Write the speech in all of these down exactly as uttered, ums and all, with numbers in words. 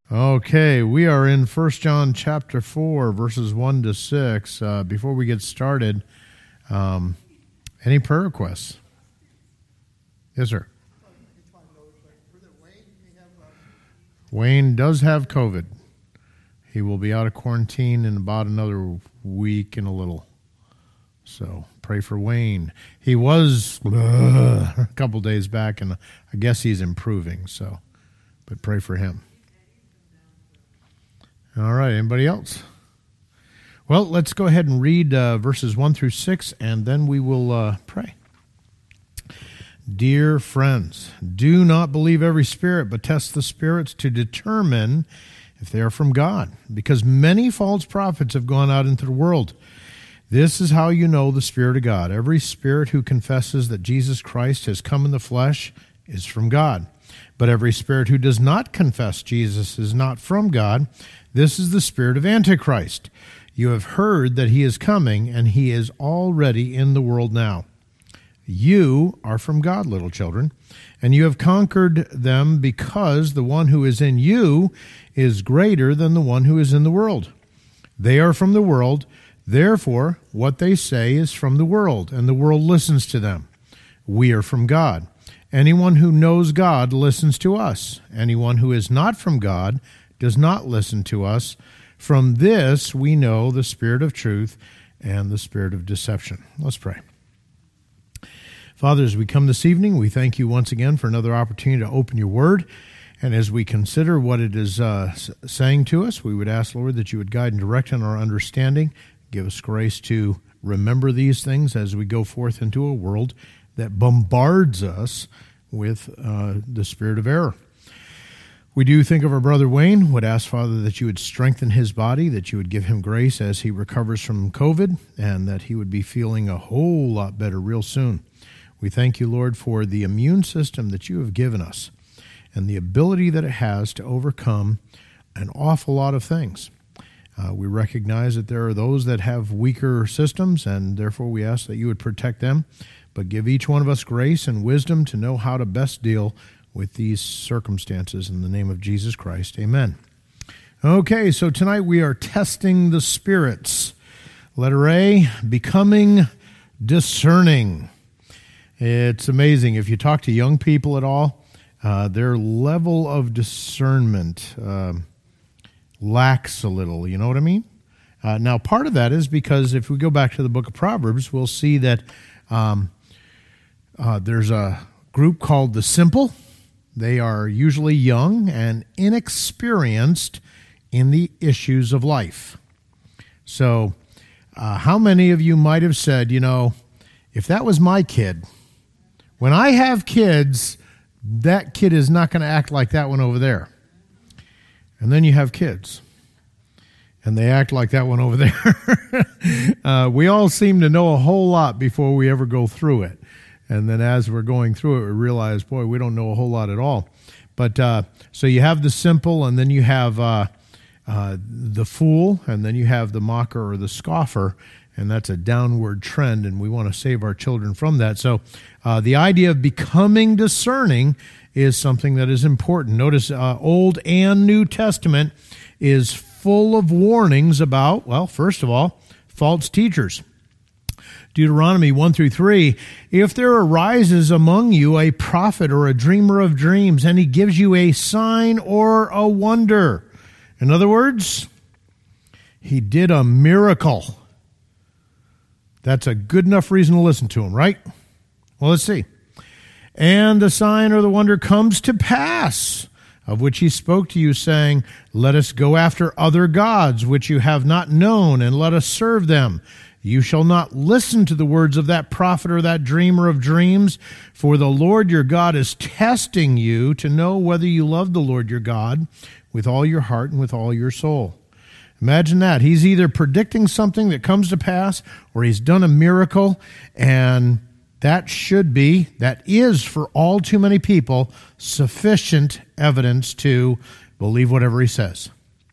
Okay, we are in First John chapter four, verses one to six. Uh, before we get started, um, any prayer requests? Yes, sir. Wayne does have COVID. He will be out of quarantine in about another week and a little. So pray for Wayne. He was uh, a couple days back, and I guess he's improving. So, but pray for him. All right, anybody else? Well, let's go ahead and read uh, verses one through six, and then we will uh, pray. Dear friends, do not believe every spirit, but test the spirits to determine if they are from God, because many false prophets have gone out into the world. This is how you know the Spirit of God. Every spirit who confesses that Jesus Christ has come in the flesh is from God. But every spirit who does not confess Jesus is not from God. This is the spirit of Antichrist. You have heard that he is coming, and he is already in the world now. You are from God, little children, and you have conquered them, because the one who is in you is greater than the one who is in the world. They are from the world, therefore what they say is from the world, and the world listens to them. We are from God. Anyone who knows God listens to us. Anyone who is not from God does not listen to us. From this we know the spirit of truth and the spirit of deception. Let's pray. Father, as we come this evening, we thank you once again for another opportunity to open your word. And as we consider what it is uh, saying to us, we would ask, Lord, that you would guide and direct in our understanding. Give us grace to remember these things as we go forth into a world that bombards us with uh, the spirit of error. We do think of our brother Wayne, would ask, Father, that you would strengthen his body, that you would give him grace as he recovers from COVID, and that he would be feeling a whole lot better real soon. We thank you, Lord, for the immune system that you have given us and the ability that it has to overcome an awful lot of things. Uh, we recognize that there are those that have weaker systems, and therefore we ask that you would protect them, but give each one of us grace and wisdom to know how to best deal with these circumstances. In the name of Jesus Christ, amen. Okay, so tonight we are testing the spirits. Letter A, becoming discerning. It's amazing. If you talk to young people at all, uh, their level of discernment uh, lacks a little. You know what I mean? Uh, now, part of that is because if we go back to the book of Proverbs, we'll see that um, uh, there's a group called the simple. They are usually young and inexperienced in the issues of life. So, uh, how many of you might have said, you know, if that was my kid, when I have kids, that kid is not going to act like that one over there. And then you have kids, and they act like that one over there. uh, we all seem to know a whole lot before we ever go through it. And then as we're going through it, we realize, boy, we don't know a whole lot at all. But uh, so you have the simple, and then you have uh, uh, the fool, and then you have the mocker or the scoffer, and that's a downward trend, and we want to save our children from that. So uh, the idea of becoming discerning is something that is important. Notice uh, Old and New Testament is full of warnings about, well, first of all, false teachers. Deuteronomy one through three, if there arises among you a prophet or a dreamer of dreams, and he gives you a sign or a wonder. In other words, he did a miracle. That's a good enough reason to listen to him, right? Well, let's see. And the sign or the wonder comes to pass, of which he spoke to you, saying, let us go after other gods, which you have not known, and let us serve them. You shall not listen to the words of that prophet or that dreamer of dreams, for the Lord your God is testing you to know whether you love the Lord your God with all your heart and with all your soul. Imagine that. He's either predicting something that comes to pass, or he's done a miracle, and that should be, that is for all too many people, sufficient evidence to believe whatever he says.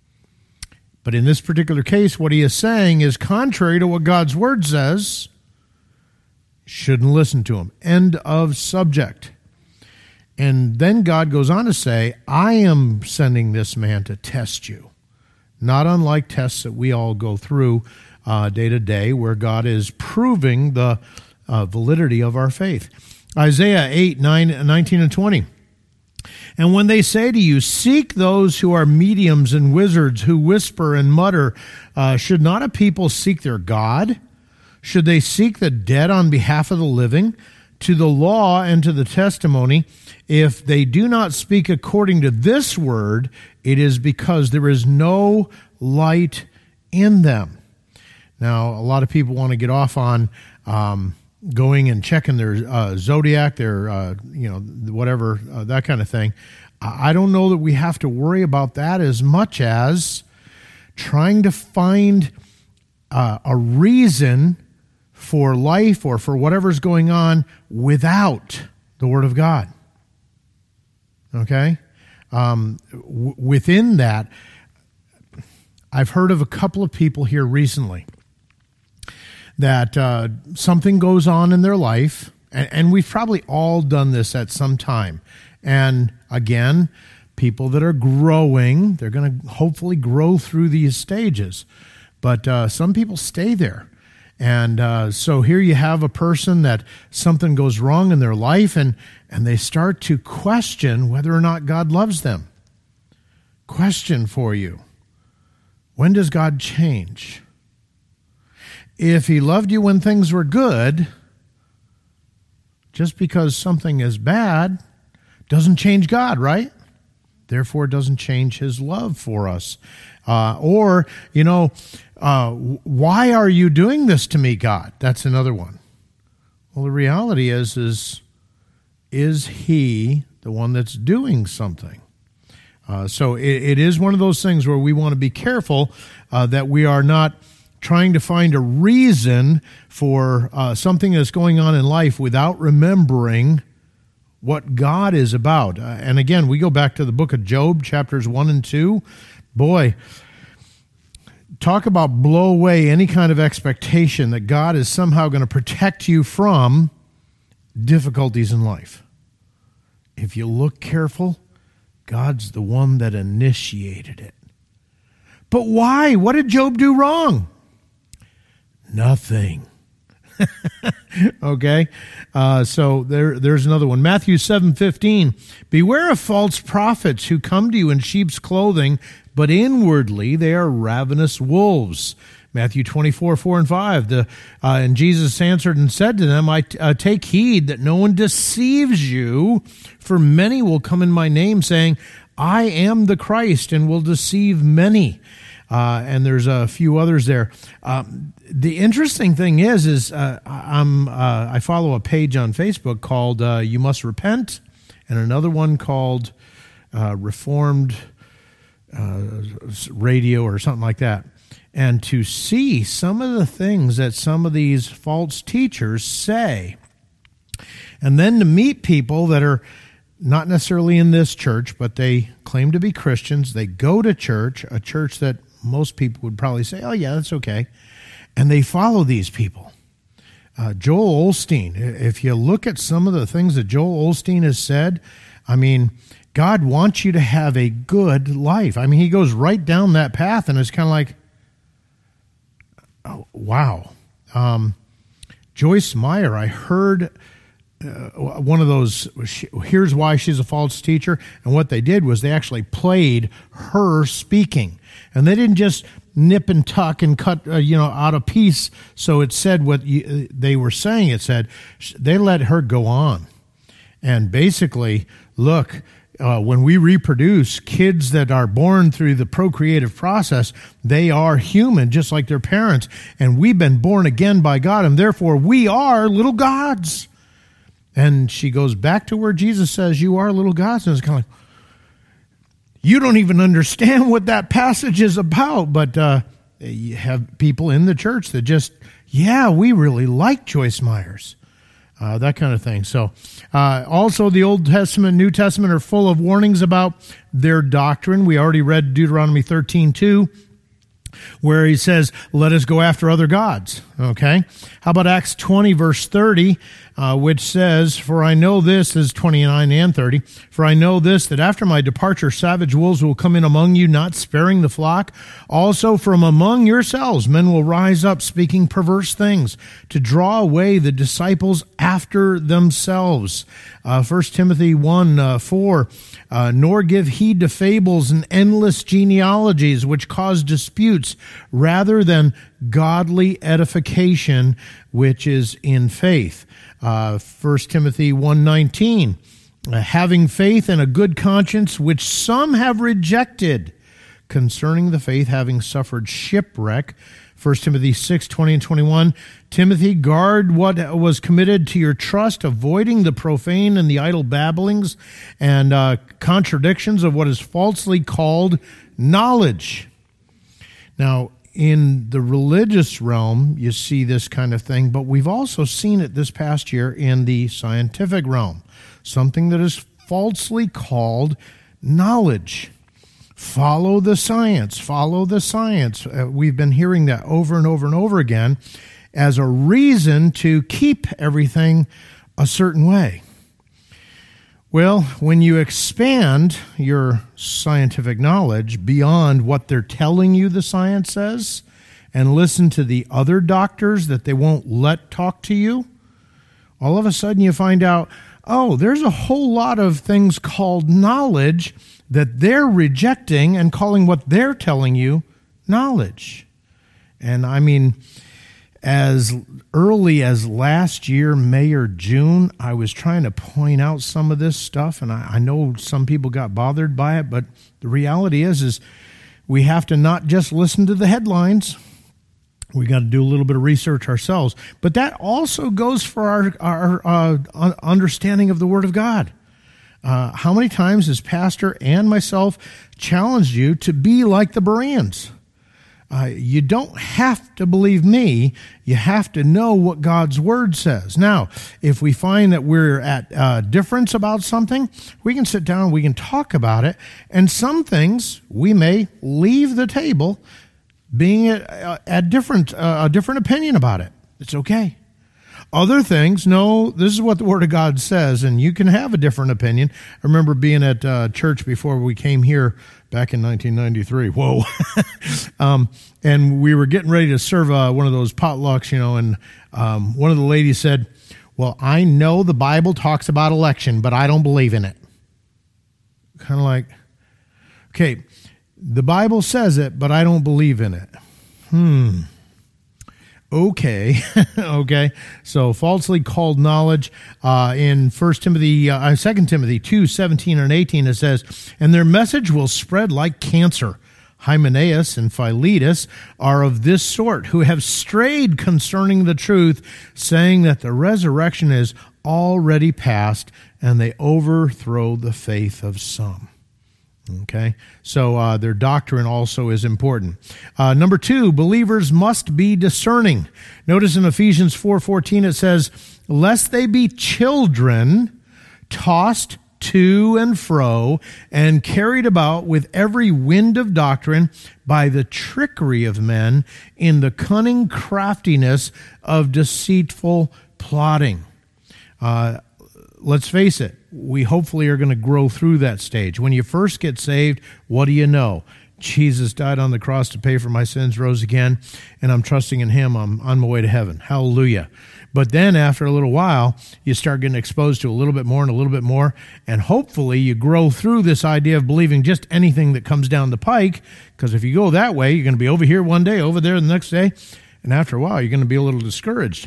But in this particular case, what he is saying is contrary to what God's word says. Shouldn't listen to him. End of subject. And then God goes on to say, I am sending this man to test you. Not unlike tests that we all go through uh, day to day, where God is proving the uh, validity of our faith. Isaiah eight, nine, nineteen, and twenty. And when they say to you, seek those who are mediums and wizards who whisper and mutter, uh, should not a people seek their God? Should they seek the dead on behalf of the living? To the law and to the testimony, if they do not speak according to this word, it is because there is no light in them. Now, a lot of people want to get off on um, going and checking their uh, zodiac, their, uh, you know, whatever, uh, that kind of thing. I don't know that we have to worry about that as much as trying to find uh, a reason for life or for whatever's going on without the Word of God. Okay? Um, w- within that, I've heard of a couple of people here recently that uh, something goes on in their life, and, and we've probably all done this at some time. And again, people that are growing, they're going to hopefully grow through these stages. But uh, some people stay there. And uh, so here you have a person that something goes wrong in their life, and, and they start to question whether or not God loves them. Question for you. When does God change? If he loved you when things were good, just because something is bad doesn't change God, right? Therefore, it doesn't change his love for us. Uh, or, you know, uh, why are you doing this to me, God? That's another one. Well, the reality is, is, is he the one that's doing something? Uh, so it, it is one of those things where we want to be careful uh, that we are not trying to find a reason for uh, something that's going on in life without remembering what God is about. Uh, and again, we go back to the book of Job, chapters one and two. Boy, talk about blow away any kind of expectation that God is somehow going to protect you from difficulties in life. If you look careful, God's the one that initiated it. But why? What did Job do wrong? Nothing. Okay, uh, so there, there's another one. Matthew seven fifteen. Beware of false prophets who come to you in sheep's clothing, but inwardly they are ravenous wolves. Matthew twenty-four, four and five. The, uh, and Jesus answered and said to them, I uh, take heed that no one deceives you, for many will come in my name, saying, I am the Christ, and will deceive many. Uh, and there's a few others there. Um, the interesting thing is, is uh, I'm uh, I follow a page on Facebook called uh, You Must Repent, and another one called uh, Reformed uh, Radio or something like that. And to see some of the things that some of these false teachers say, and then to meet people that are not necessarily in this church, but they claim to be Christians. They go to church, a church that most people would probably say, oh, yeah, that's okay. And they follow these people. Uh, Joel Osteen, if you look at some of the things that Joel Osteen has said, I mean, God wants you to have a good life. I mean, he goes right down that path, and it's kind of like, oh, wow. Um, Joyce Meyer, I heard uh, one of those, here's why she's a false teacher. And what they did was they actually played her speaking. And they didn't just nip and tuck and cut, uh, you know, out a piece so it said what you, they were saying it said. They let her go on. And basically, look, uh, when we reproduce, kids that are born through the procreative process, they are human, just like their parents. And we've been born again by God, and therefore we are little gods. And she goes back to where Jesus says, you are little gods. And it's kind of like, you don't even understand what that passage is about. But uh, you have people in the church that just, yeah, we really like Joyce Myers. Uh, that kind of thing. So uh, also the Old Testament, New Testament are full of warnings about their doctrine. We already read Deuteronomy thirteen two, where he says, let us go after other gods. Okay? How about Acts twenty, verse thirty, uh, which says, "For I know this," is twenty-nine and thirty, "For I know this, that after my departure savage wolves will come in among you, not sparing the flock. Also from among yourselves men will rise up, speaking perverse things, to draw away the disciples after themselves." Uh, First Timothy one, uh, four, uh, "Nor give heed to fables and endless genealogies, which cause disputes, rather than godly edification, which is in faith." Uh, First Timothy one nineteen, uh, "Having faith and a good conscience, which some have rejected, concerning the faith having suffered shipwreck." First Timothy six, twenty and twenty-one, "Timothy, guard what was committed to your trust, avoiding the profane and the idle babblings and uh, contradictions of what is falsely called knowledge." Now, in the religious realm, you see this kind of thing, but we've also seen it this past year in the scientific realm, something that is falsely called knowledge. Follow the science, follow the science. Uh, we've been hearing that over and over and over again as a reason to keep everything a certain way. Well, when you expand your scientific knowledge beyond what they're telling you the science says and listen to the other doctors that they won't let talk to you, all of a sudden you find out, oh, there's a whole lot of things called knowledge that they're rejecting and calling what they're telling you knowledge. And I mean, as early as last year, May or June, I was trying to point out some of this stuff, and I, I know some people got bothered by it, but the reality is, is we have to not just listen to the headlines. We got to do a little bit of research ourselves. But that also goes for our, our uh, understanding of the Word of God. Uh, how many times has Pastor and myself challenged you to be like the Bereans? Uh, you don't have to believe me. You have to know what God's Word says. Now, if we find that we're at uh, difference about something, we can sit down, we can talk about it, and some things we may leave the table being at, at different, uh, a different opinion about it. It's okay. Other things, no, this is what the Word of God says, and you can have a different opinion. I remember being at uh, church before we came here back in nineteen ninety-three. Whoa. um, and we were getting ready to serve uh, one of those potlucks, you know, and um, one of the ladies said, "Well, I know the Bible talks about election, but I don't believe in it." Kind of like, okay, the Bible says it, but I don't believe in it. Hmm. Okay, okay. So falsely called knowledge uh, in First Timothy, uh, Second Timothy two seventeen and eighteen, it says, "And their message will spread like cancer. Hymenaeus and Philetus are of this sort, who have strayed concerning the truth, saying that the resurrection is already past, and they overthrow the faith of some." Okay, so uh, their doctrine also is important. Uh, number two, believers must be discerning. Notice in Ephesians four fourteen it says, "Lest they be children, tossed to and fro, and carried about with every wind of doctrine by the trickery of men in the cunning craftiness of deceitful plotting." Uh, let's face it. We hopefully are going to grow through that stage. When you first get saved, what do you know? Jesus died on the cross to pay for my sins, rose again, and I'm trusting in Him. I'm on my way to heaven. Hallelujah. But then after a little while, you start getting exposed to a little bit more and a little bit more, and hopefully you grow through this idea of believing just anything that comes down the pike, because if you go that way, you're going to be over here one day, over there the next day, and after a while, you're going to be a little discouraged.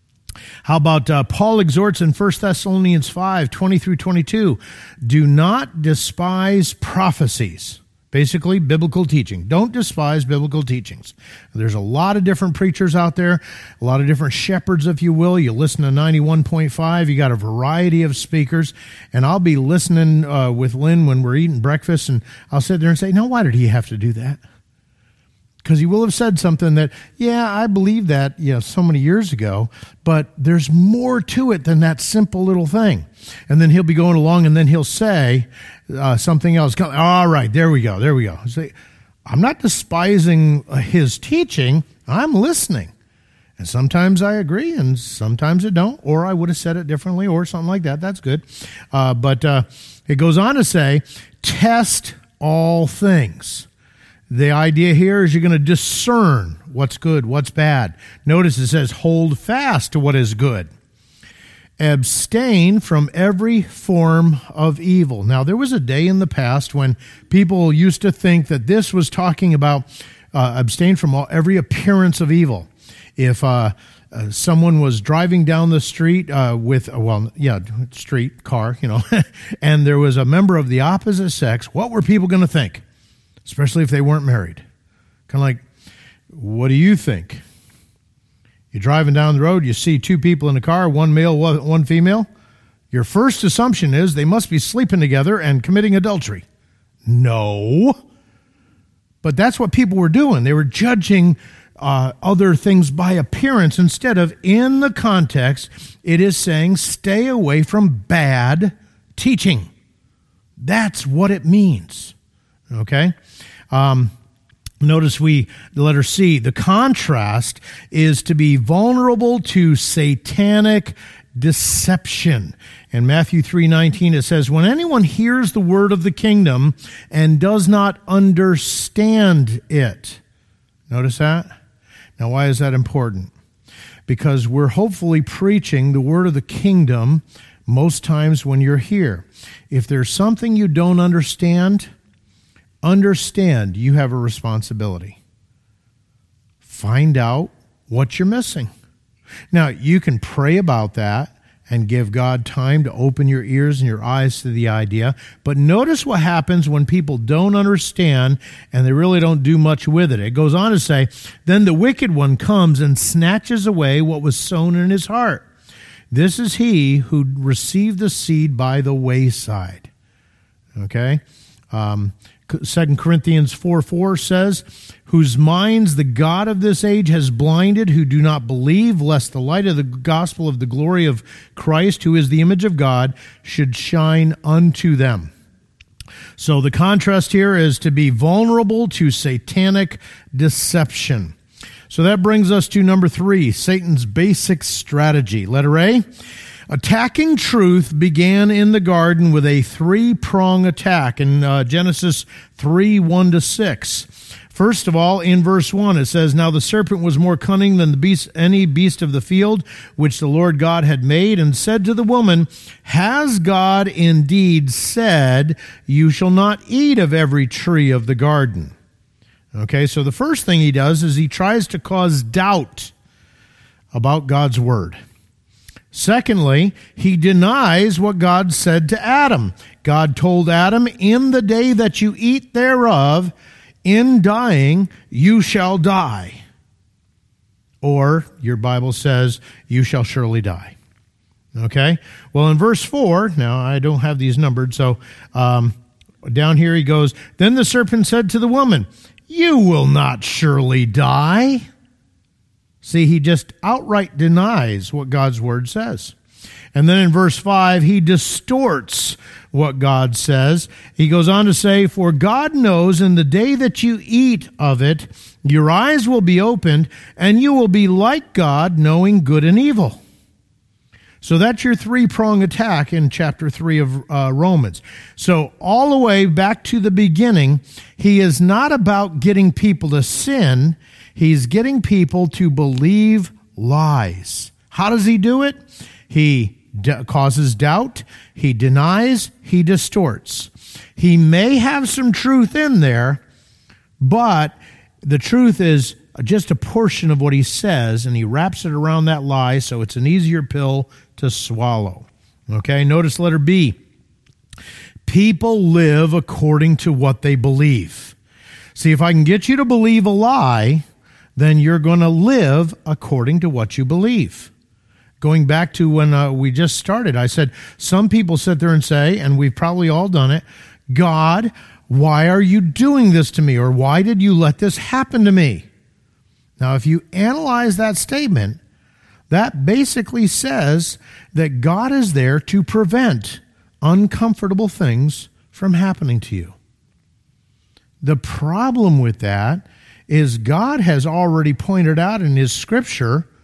How about uh, Paul exhorts in First Thessalonians five twenty through twenty-two, "Do not despise prophecies." Basically, biblical teaching. Don't despise biblical teachings. There's a lot of different preachers out there, a lot of different shepherds, if you will. You listen to ninety-one point five, you got a variety of speakers, and I'll be listening uh, with Lynn when we're eating breakfast, and I'll sit there and say, "Now, why did he have to do that?" Because he will have said something that, yeah, I believe that, you know, so many years ago, but there's more to it than that simple little thing. And then he'll be going along, and then he'll say uh, something else. All right, there we go, there we go. Say, I'm not despising his teaching. I'm listening. And sometimes I agree, and sometimes I don't, or I would have said it differently, or something like that. That's good. Uh, but uh, it goes on to say, test all things. The idea here is you're going to discern what's good, what's bad. Notice it says, hold fast to what is good. Abstain from every form of evil. Now, there was a day in the past when people used to think that this was talking about uh, abstain from all, every appearance of evil. If uh, uh, someone was driving down the street uh, with, uh, well, yeah, street, car, you know, and there was a member of the opposite sex, what were people going to think? Especially if they weren't married. Kind of like, what do you think? You're driving down the road, you see two people in the car, one male, one female. Your first assumption is they must be sleeping together and committing adultery. No. But that's what people were doing. They were judging Uh, other things by appearance instead of in the context. It is saying stay away from bad teaching. That's what it means. Okay. Um, notice we the letter C. The contrast is to be vulnerable to satanic deception. In Matthew three nineteen, it says, when anyone hears the word of the kingdom and does not understand it. Notice that? Now, why is that important? Because we're hopefully preaching the word of the kingdom most times when you're here. If there's something you don't understand, understand you have a responsibility. Find out what you're missing. Now, you can pray about that and give God time to open your ears and your eyes to the idea. But notice what happens when people don't understand and they really don't do much with it. It goes on to say, then the wicked one comes and snatches away what was sown in his heart. This is he who received the seed by the wayside. Okay? Um, Second Corinthians four four says, whose minds the God of this age has blinded, who do not believe, lest the light of the gospel of the glory of Christ, who is the image of God, should shine unto them. So the contrast here is to be vulnerable to satanic deception. So that brings us to number three, Satan's basic strategy. Letter A. Attacking truth began in the garden with a three-prong attack in uh, Genesis three, one to six. First of all, in verse one, it says, now the serpent was more cunning than the beast, any beast of the field, which the Lord God had made, and said to the woman, has God indeed said, you shall not eat of every tree of the garden? Okay, so the first thing he does is he tries to cause doubt about God's word. Secondly, he denies what God said to Adam. God told Adam, in the day that you eat thereof, in dying, you shall die. Or, your Bible says, you shall surely die. Okay? Well, in verse four, now I don't have these numbered, so um, down here he goes, then the serpent said to the woman, you will not surely die. See, he just outright denies what God's word says. And then in verse five, he distorts what God says. He goes on to say, for God knows in the day that you eat of it, your eyes will be opened, and you will be like God, knowing good and evil. So that's your three-prong attack in chapter three of uh, Romans. So all the way back to the beginning, he is not about getting people to sin. He's getting people to believe lies. How does he do it? He d- causes doubt, he denies, he distorts. He may have some truth in there, but the truth is just a portion of what he says, and he wraps it around that lie so it's an easier pill to swallow. Okay, notice letter B. People live according to what they believe. See, if I can get you to believe a lie, then you're going to live according to what you believe. Going back to when uh, we just started, I said, some people sit there and say, and we've probably all done it, God, why are you doing this to me? Or why did you let this happen to me? Now, if you analyze that statement, that basically says that God is there to prevent uncomfortable things from happening to you. The problem with that is God has already pointed out in his scripture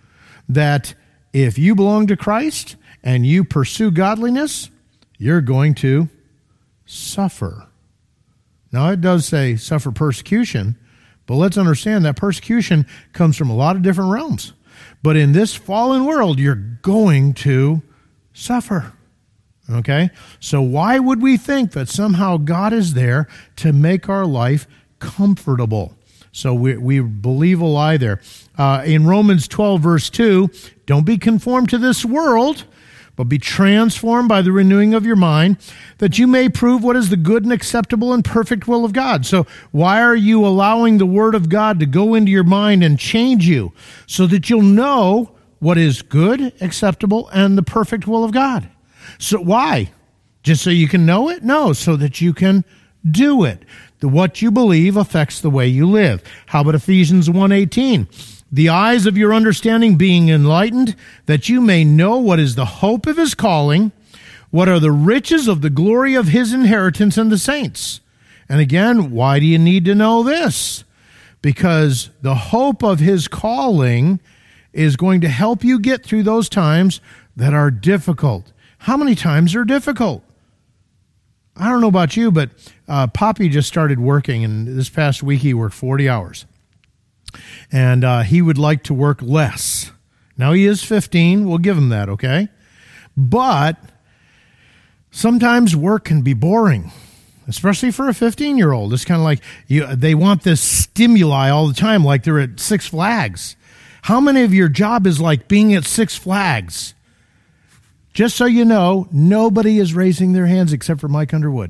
that if you belong to Christ and you pursue godliness, you're going to suffer. Now, it does say suffer persecution, but let's understand that persecution comes from a lot of different realms. But in this fallen world, you're going to suffer. Okay? So why would we think that somehow God is there to make our life comfortable? So we, we believe a lie there. Uh, in Romans twelve, verse two, don't be conformed to this world, but be transformed by the renewing of your mind, that you may prove what is the good and acceptable and perfect will of God. So why are you allowing the Word of God to go into your mind and change you so that you'll know what is good, acceptable, and the perfect will of God? So why? Just so you can know it? No, so that you can do it. The, what you believe affects the way you live. How about Ephesians one eighteen? The eyes of your understanding being enlightened, that you may know what is the hope of his calling, what are the riches of the glory of his inheritance in the saints. And again, why do you need to know this? Because the hope of his calling is going to help you get through those times that are difficult. How many times are difficult? I don't know about you, but uh, Poppy just started working, and this past week he worked forty hours. And uh, he would like to work less. Now he is fifteen. We'll give him that, okay? But sometimes work can be boring, especially for a fifteen-year-old. It's kind of like you, they want this stimuli all the time, like they're at Six Flags. How many of your job is like being at Six Flags? Just so you know, nobody is raising their hands except for Mike Underwood.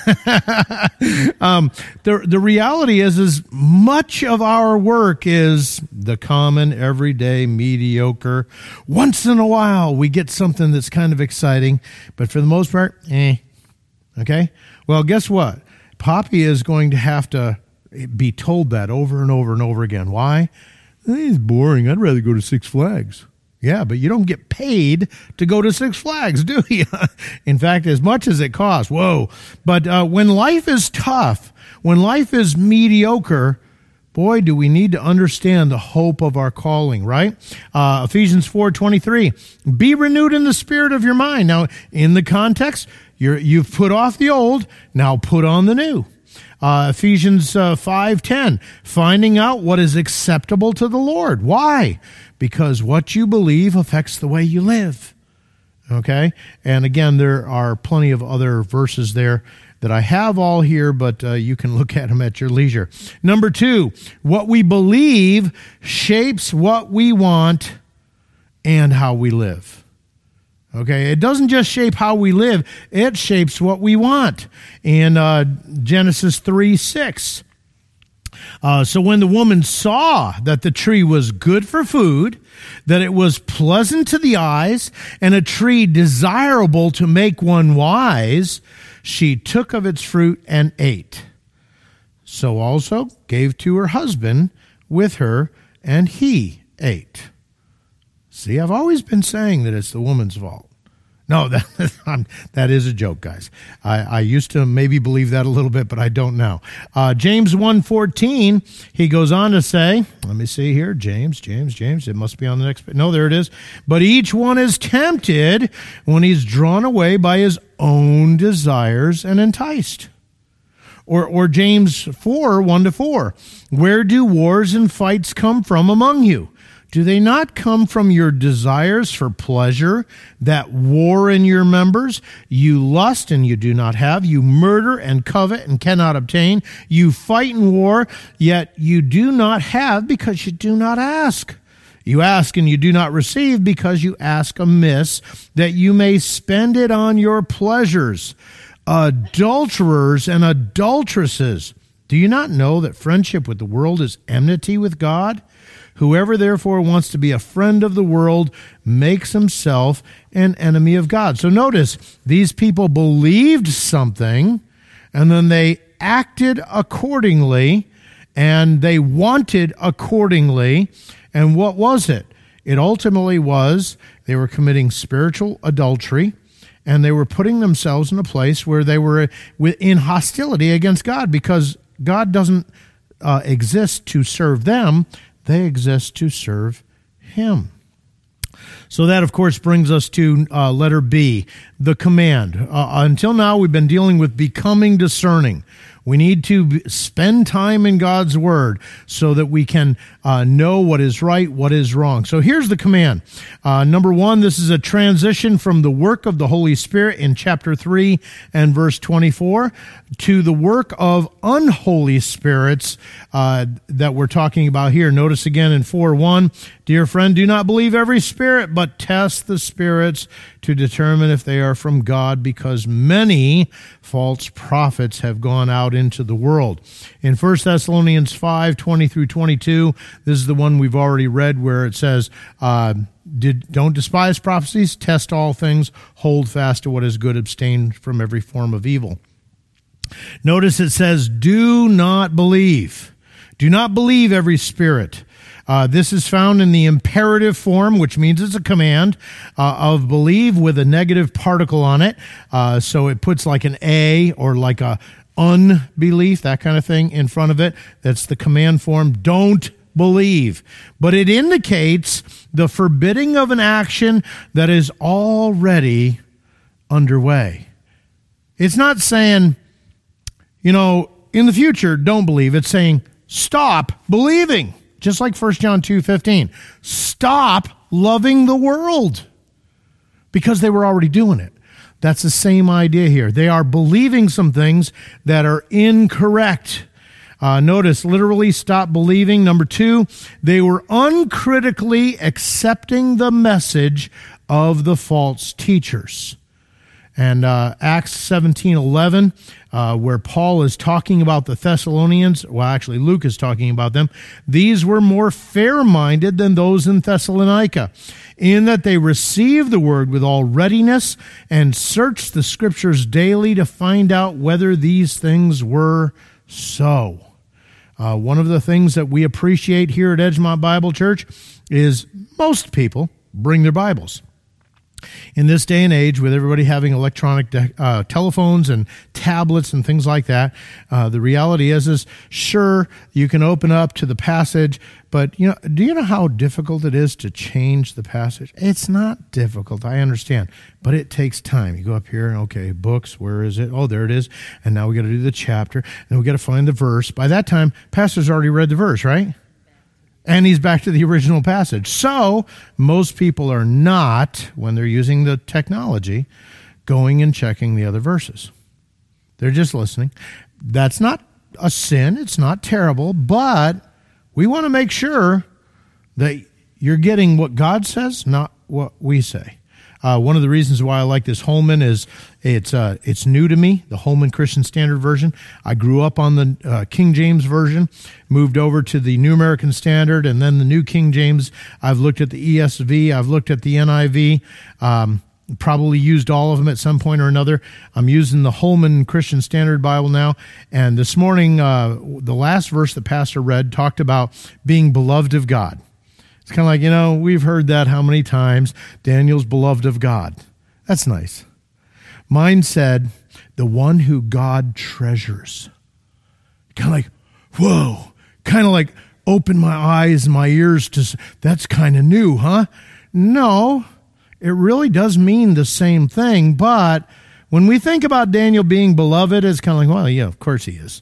um, the the reality is, is much of our work is the common, everyday, mediocre. Once in a while, we get something that's kind of exciting, but for the most part, eh. Okay? Well, guess what? Poppy is going to have to be told that over and over and over again. Why? It's boring. I'd rather go to Six Flags. Yeah, but you don't get paid to go to Six Flags, do you? In fact, as much as it costs. Whoa. But uh, when life is tough, when life is mediocre, boy, do we need to understand the hope of our calling, right? Uh, Ephesians four twenty-three, be renewed in the spirit of your mind. Now, in the context, you're, you've put off the old, now put on the new. Uh, Ephesians uh, five ten, finding out what is acceptable to the Lord. Why? Because what you believe affects the way you live. Okay? And again, there are plenty of other verses there that I have all here, but uh, you can look at them at your leisure. Number two, what we believe shapes what we want and how we live. Okay? It doesn't just shape how we live, it shapes what we want. In uh, Genesis three six, Uh, so when the woman saw that the tree was good for food, that it was pleasant to the eyes, and a tree desirable to make one wise, she took of its fruit and ate. So also gave to her husband with her, and he ate. See, I've always been saying that it's the woman's fault. No, that, that is a joke, guys. I, I used to maybe believe that a little bit, but I don't now. Uh, James one fourteen, he goes on to say, let me see here, James, James, James, it must be on the next page. No, there it is. But each one is tempted when he's drawn away by his own desires and enticed. Or, or James four, one to four, where do wars and fights come from among you? Do they not come from your desires for pleasure that war in your members? You lust and you do not have. You murder and covet and cannot obtain. You fight in war, yet you do not have because you do not ask. You ask and you do not receive because you ask amiss, that you may spend it on your pleasures. Adulterers and adulteresses, do you not know that friendship with the world is enmity with God? Whoever therefore wants to be a friend of the world makes himself an enemy of God. So notice, these people believed something, and then they acted accordingly, and they wanted accordingly. And what was it? It ultimately was they were committing spiritual adultery, and they were putting themselves in a place where they were in hostility against God, because God doesn't uh, exist to serve them. They exist to serve him. So that, of course, brings us to uh, letter B, the command. Uh, until now, we've been dealing with becoming discerning. We need to spend time in God's Word so that we can uh, know what is right, what is wrong. So here's the command. Uh, number one, this is a transition from the work of the Holy Spirit in chapter three and verse twenty-four to the work of unholy spirits uh, that we're talking about here. Notice again in four one, dear friend, do not believe every spirit, but test the spirits to determine if they are from God, because many false prophets have gone out into the world. In First Thessalonians five, twenty through twenty-two, this is the one we've already read where it says, uh, did, don't despise prophecies, test all things, hold fast to what is good, abstain from every form of evil. Notice it says, do not believe. Do not believe every spirit. Uh, this is found in the imperative form, which means it's a command uh, of believe with a negative particle on it. Uh, so it puts like an A or like a unbelief, that kind of thing in front of it. That's the command form. Don't believe. But it indicates the forbidding of an action that is already underway. It's not saying, you know, in the future, don't believe. It's saying stop believing. Just like First John two fifteen. Stop loving the world because they were already doing it. That's the same idea here. They are believing some things that are incorrect. Uh, notice, literally stop believing. Number two, they were uncritically accepting the message of the false teachers. And uh, Acts seventeen eleven, uh, where Paul is talking about the Thessalonians, well, actually Luke is talking about them, these were more fair-minded than those in Thessalonica, in that they received the word with all readiness and searched the scriptures daily to find out whether these things were so. Uh, one of the things that we appreciate here at Edgemont Bible Church is most people bring their Bibles. In this day and age, with everybody having electronic de- uh, telephones and tablets and things like that, uh, the reality is, is sure, you can open up to the passage, but you know, do you know how difficult it is to change the passage? It's not difficult, I understand, but it takes time. You go up here, and okay, books, where is it? Oh, there it is. And now we got to do the chapter, and we got to find the verse. By that time, pastor's already read the verse, right? And he's back to the original passage. So most people are not, when they're using the technology, going and checking the other verses. They're just listening. That's not a sin. It's not terrible. But we want to make sure that you're getting what God says, not what we say. Uh, one of the reasons why I like this Holman is it's uh, it's new to me, the Holman Christian Standard Version. I grew up on the uh, King James Version, moved over to the New American Standard, and then the New King James. I've looked at the E S V. I've looked at the N I V. Um, probably used all of them at some point or another. I'm using the Holman Christian Standard Bible now. And this morning, uh, the last verse that Pastor read talked about being beloved of God. It's kind of like, you know, we've heard that how many times? Daniel's beloved of God. That's nice. Mine said, the one who God treasures. Kind of like, whoa. Kind of like open my eyes and my ears to, that's kind of new, huh? No, it really does mean the same thing. But when we think about Daniel being beloved, it's kind of like, well, yeah, of course he is.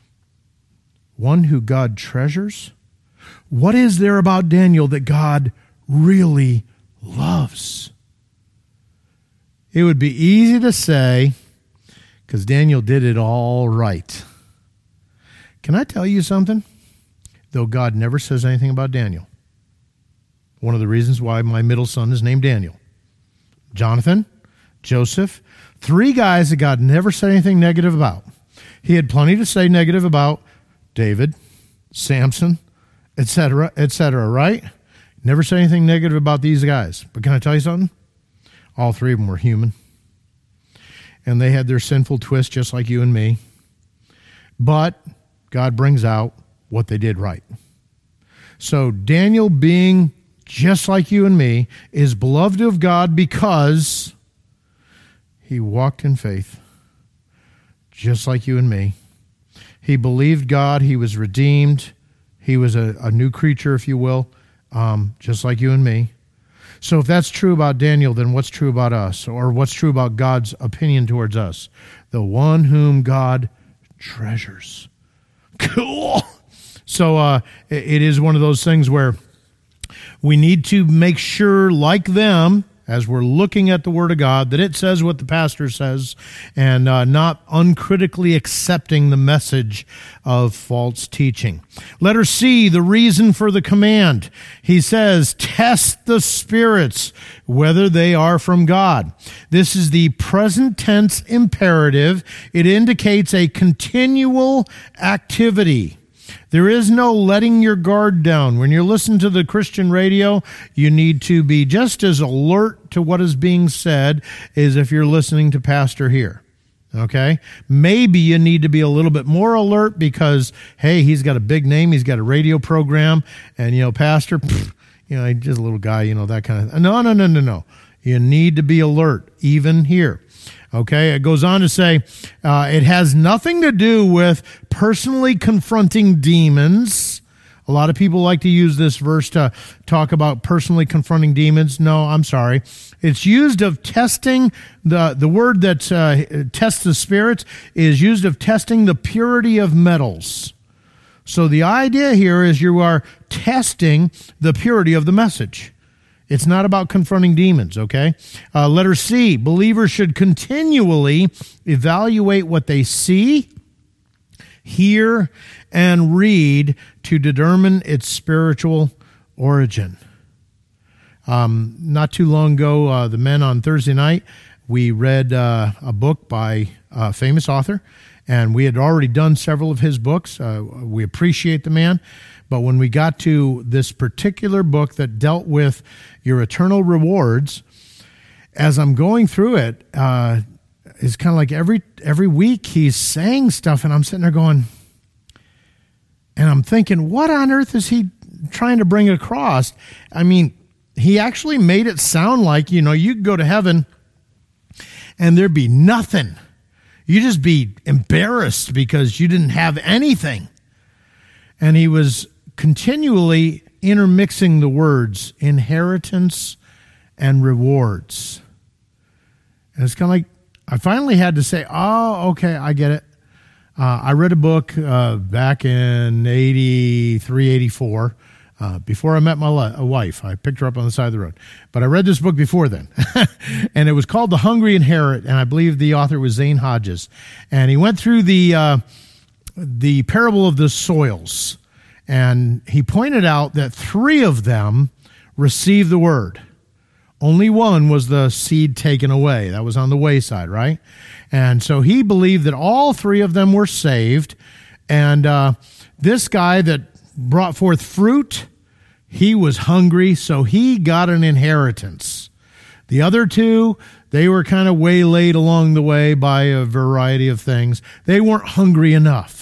One who God treasures. What is there about Daniel that God really loves? It would be easy to say, because Daniel did it all right. Can I tell you something? Though God never says anything about Daniel. One of the reasons why my middle son is named Daniel. Jonathan, Joseph, three guys that God never said anything negative about. He had plenty to say negative about David, Samson, et cetera, et cetera, right? Never said anything negative about these guys. But can I tell you something? All three of them were human. And they had their sinful twist just like you and me. But God brings out what they did right. So Daniel, being just like you and me, is beloved of God because he walked in faith, just like you and me. He believed God. He was redeemed. He was a, a new creature, if you will, um, just like you and me. So if that's true about Daniel, then what's true about us? Or what's true about God's opinion towards us? The one whom God treasures. Cool. So uh, it is one of those things where we need to make sure, like them, as we're looking at the Word of God, that it says what the pastor says, and uh, not uncritically accepting the message of false teaching. Letter C, the reason for the command. He says, test the spirits, whether they are from God. This is the present tense imperative. It indicates a continual activity. There is no letting your guard down. When you're listening to the Christian radio, you need to be just as alert to what is being said as if you're listening to Pastor here. Okay? Maybe you need to be a little bit more alert because, hey, he's got a big name, he's got a radio program, and, you know, Pastor, pff, you know, he's just a little guy, you know, that kind of, no, no, no, no, no. You need to be alert, even here. Okay, it goes on to say, uh, it has nothing to do with personally confronting demons. A lot of people like to use this verse to talk about personally confronting demons. No, I'm sorry. It's used of testing, the, the word that uh, tests the spirits is used of testing the purity of metals. So the idea here is you are testing the purity of the message. It's not about confronting demons, okay? Uh, letter C, believers should continually evaluate what they see, hear, and read to determine its spiritual origin. Um, not too long ago, uh, the men on Thursday night, we read uh, a book by a famous author, and we had already done several of his books. Uh, we appreciate the man. But when we got to this particular book that dealt with your eternal rewards, as I'm going through it, uh, it's kind of like every every week he's saying stuff, and I'm sitting there going, and I'm thinking, what on earth is he trying to bring across? I mean, he actually made it sound like, you know, you could go to heaven and there'd be nothing. You'd just be embarrassed because you didn't have anything. And he was continually intermixing the words inheritance and rewards. And it's kind of like, I finally had to say, oh, okay, I get it. Uh, I read a book uh, back in eighty-three, eighty-four, uh, before I met my li- wife. I picked her up on the side of the road. But I read this book before then. And it was called The Hungry Inherit, and I believe the author was Zane Hodges. And he went through the uh, the parable of the soils. And he pointed out that three of them received the word. Only one was the seed taken away. That was on the wayside, right? And so he believed that all three of them were saved. And uh, this guy that brought forth fruit, he was hungry, so he got an inheritance. The other two, they were kind of waylaid along the way by a variety of things. They weren't hungry enough.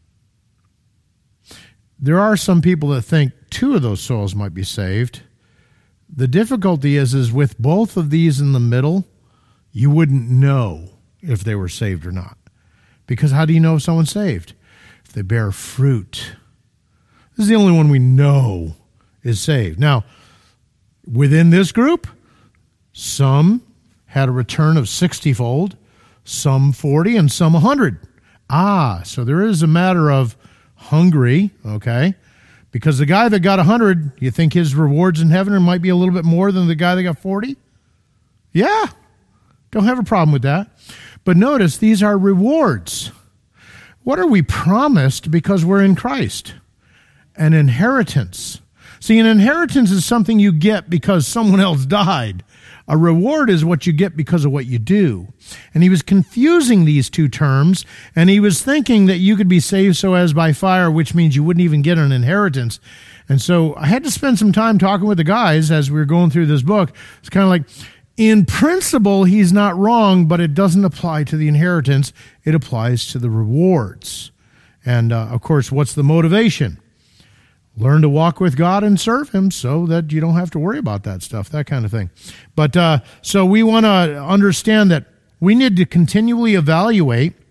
There are some people that think two of those souls might be saved. The difficulty is, is with both of these in the middle, you wouldn't know if they were saved or not. Because how do you know if someone's saved? If they bear fruit. This is the only one we know is saved. Now, within this group, some had a return of sixty-fold, some forty, and some one hundred. Ah, so there is a matter of hungry, okay? Because the guy that got one hundred, you think his rewards in heaven might be a little bit more than the guy that got forty? Yeah, don't have a problem with that. But notice, these are rewards. What are we promised because we're in Christ? An inheritance. See, an inheritance is something you get because someone else died. A reward is what you get because of what you do. And he was confusing these two terms, and he was thinking that you could be saved so as by fire, which means you wouldn't even get an inheritance. And so I had to spend some time talking with the guys as we were going through this book. It's kind of like, in principle, he's not wrong, but it doesn't apply to the inheritance. It applies to the rewards. And, uh, of course, what's the motivation? Learn to walk with God and serve him so that you don't have to worry about that stuff, that kind of thing. But uh, so we want to understand that we need to continually evaluate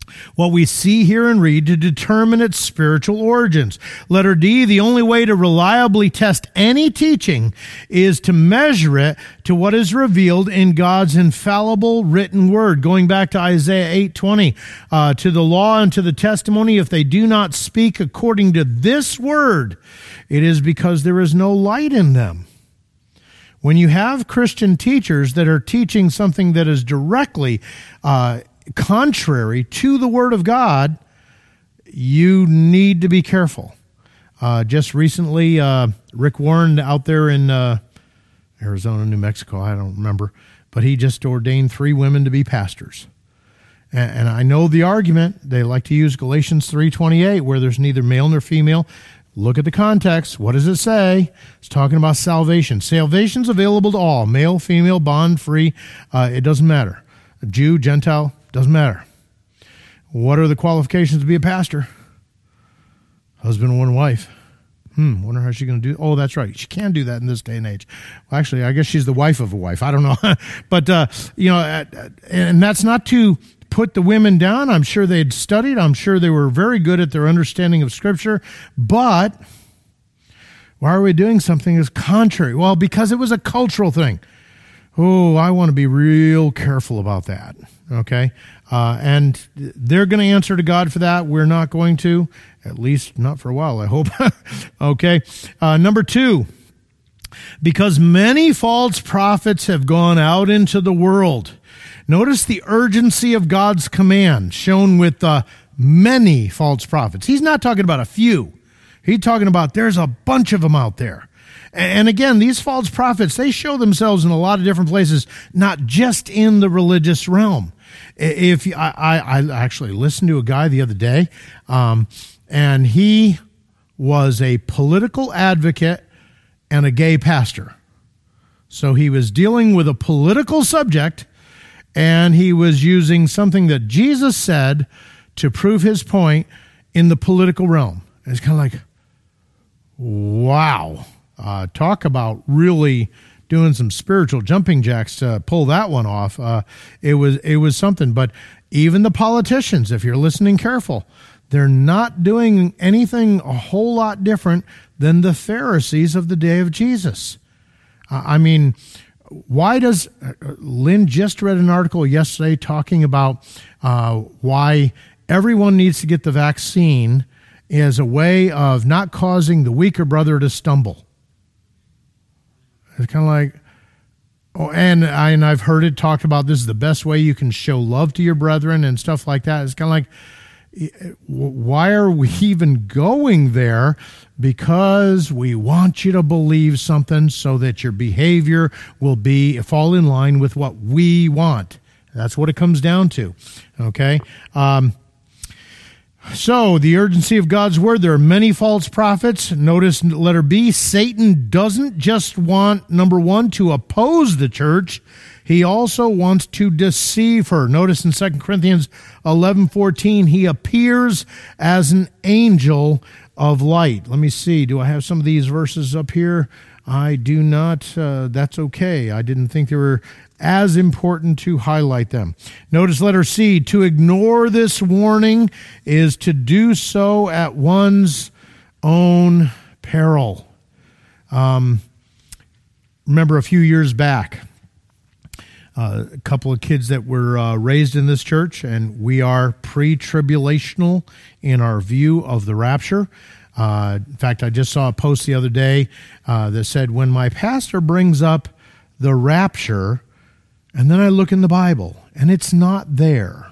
what we see, hear, and read to determine its spiritual origins. Letter D, the only way to reliably test any teaching is to measure it to what is revealed in God's infallible written word. Going back to Isaiah eight twenty, uh, to the law and to the testimony, if they do not speak according to this word, it is because there is no light in them. When you have Christian teachers that are teaching something that is directly uh, contrary to the Word of God, you need to be careful. Uh, just recently, uh, Rick Warren out there in uh, Arizona, New Mexico, I don't remember, but he just ordained three women to be pastors. And, and I know the argument. They like to use Galatians three twenty-eight, where there's neither male nor female. Look at the context. What does it say? It's talking about salvation. Salvation's available to all, male, female, bond, free. Uh, it doesn't matter. Jew, Gentile, doesn't matter. What are the qualifications to be a pastor? Husband, one wife. Hmm, wonder how she's going to do. Oh, that's right. She can do that in this day and age. Well, actually, I guess she's the wife of a wife. I don't know. But, uh, you know, and that's not to put the women down. I'm sure they'd studied. I'm sure they were very good at their understanding of Scripture. But why are we doing something that's contrary? Well, because it was a cultural thing. Oh, I want to be real careful about that, okay? Uh, and they're going to answer to God for that. We're not going to, at least not for a while, I hope. Okay? Uh, number two, because many false prophets have gone out into the world. Notice the urgency of God's command shown with uh, many false prophets. He's not talking about a few. He's talking about there's a bunch of them out there. And again, these false prophets, they show themselves in a lot of different places, not just in the religious realm. If I, I, I actually listened to a guy the other day, um, and he was a political advocate and a gay pastor. So he was dealing with a political subject, and he was using something that Jesus said to prove his point in the political realm. And it's kind of like, wow. Uh, talk about really doing some spiritual jumping jacks to pull that one off. Uh, it was it was something. But even the politicians, if you're listening careful, they're not doing anything a whole lot different than the Pharisees of the day of Jesus. Uh, I mean, why does uh, Lynn just read an article yesterday talking about uh, why everyone needs to get the vaccine as a way of not causing the weaker brother to stumble. It's kind of like, oh, and, I, and I've heard it talked about this is the best way you can show love to your brethren and stuff like that. It's kind of like, why are we even going there? Because we want you to believe something so that your behavior will be fall in line with what we want. That's what it comes down to. Okay? Um, So, the urgency of God's word. There are many false prophets. Notice letter B, Satan doesn't just want, number one, to oppose the church. He also wants to deceive her. Notice in Second Corinthians eleven fourteen, he appears as an angel of light. Let me see. Do I have some of these verses up here? I do not. Uh, that's okay. I didn't think they were as important to highlight them. Notice letter C, to ignore this warning is to do so at one's own peril. Um, remember a few years back, uh, a couple of kids that were uh, raised in this church, and we are pre-tribulational in our view of the rapture. Uh, in fact, I just saw a post the other day uh, that said, when my pastor brings up the rapture, and then I look in the Bible, and it's not there,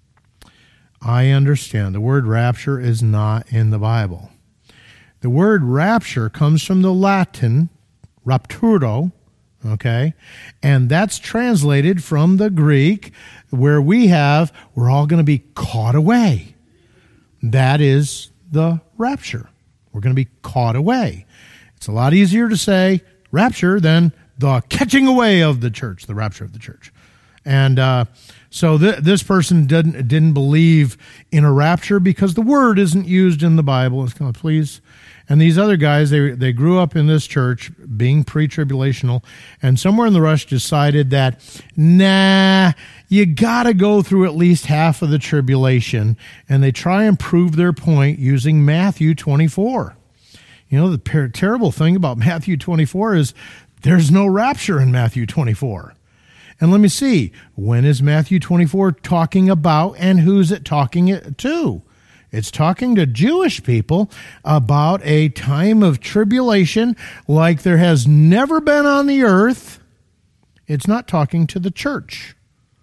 I understand the word rapture is not in the Bible. The word rapture comes from the Latin rapturo, okay? And that's translated from the Greek, where we have, we're all going to be caught away. That is the rapture. We're going to be caught away. It's a lot easier to say rapture than the catching away of the church, the rapture of the church. And uh, so th- this person didn't didn't believe in a rapture because the word isn't used in the Bible. It's kind of, please. And these other guys, they they grew up in this church being pre-tribulational, and somewhere in the rush decided that, nah, you got to go through at least half of the tribulation, and they try and prove their point using Matthew twenty-four. You know, the per- terrible thing about Matthew twenty-four is there's no rapture in Matthew twenty-four. And let me see, when is Matthew twenty-four talking about, and who's it talking it to? It's talking to Jewish people about a time of tribulation like there has never been on the earth. It's not talking to the church.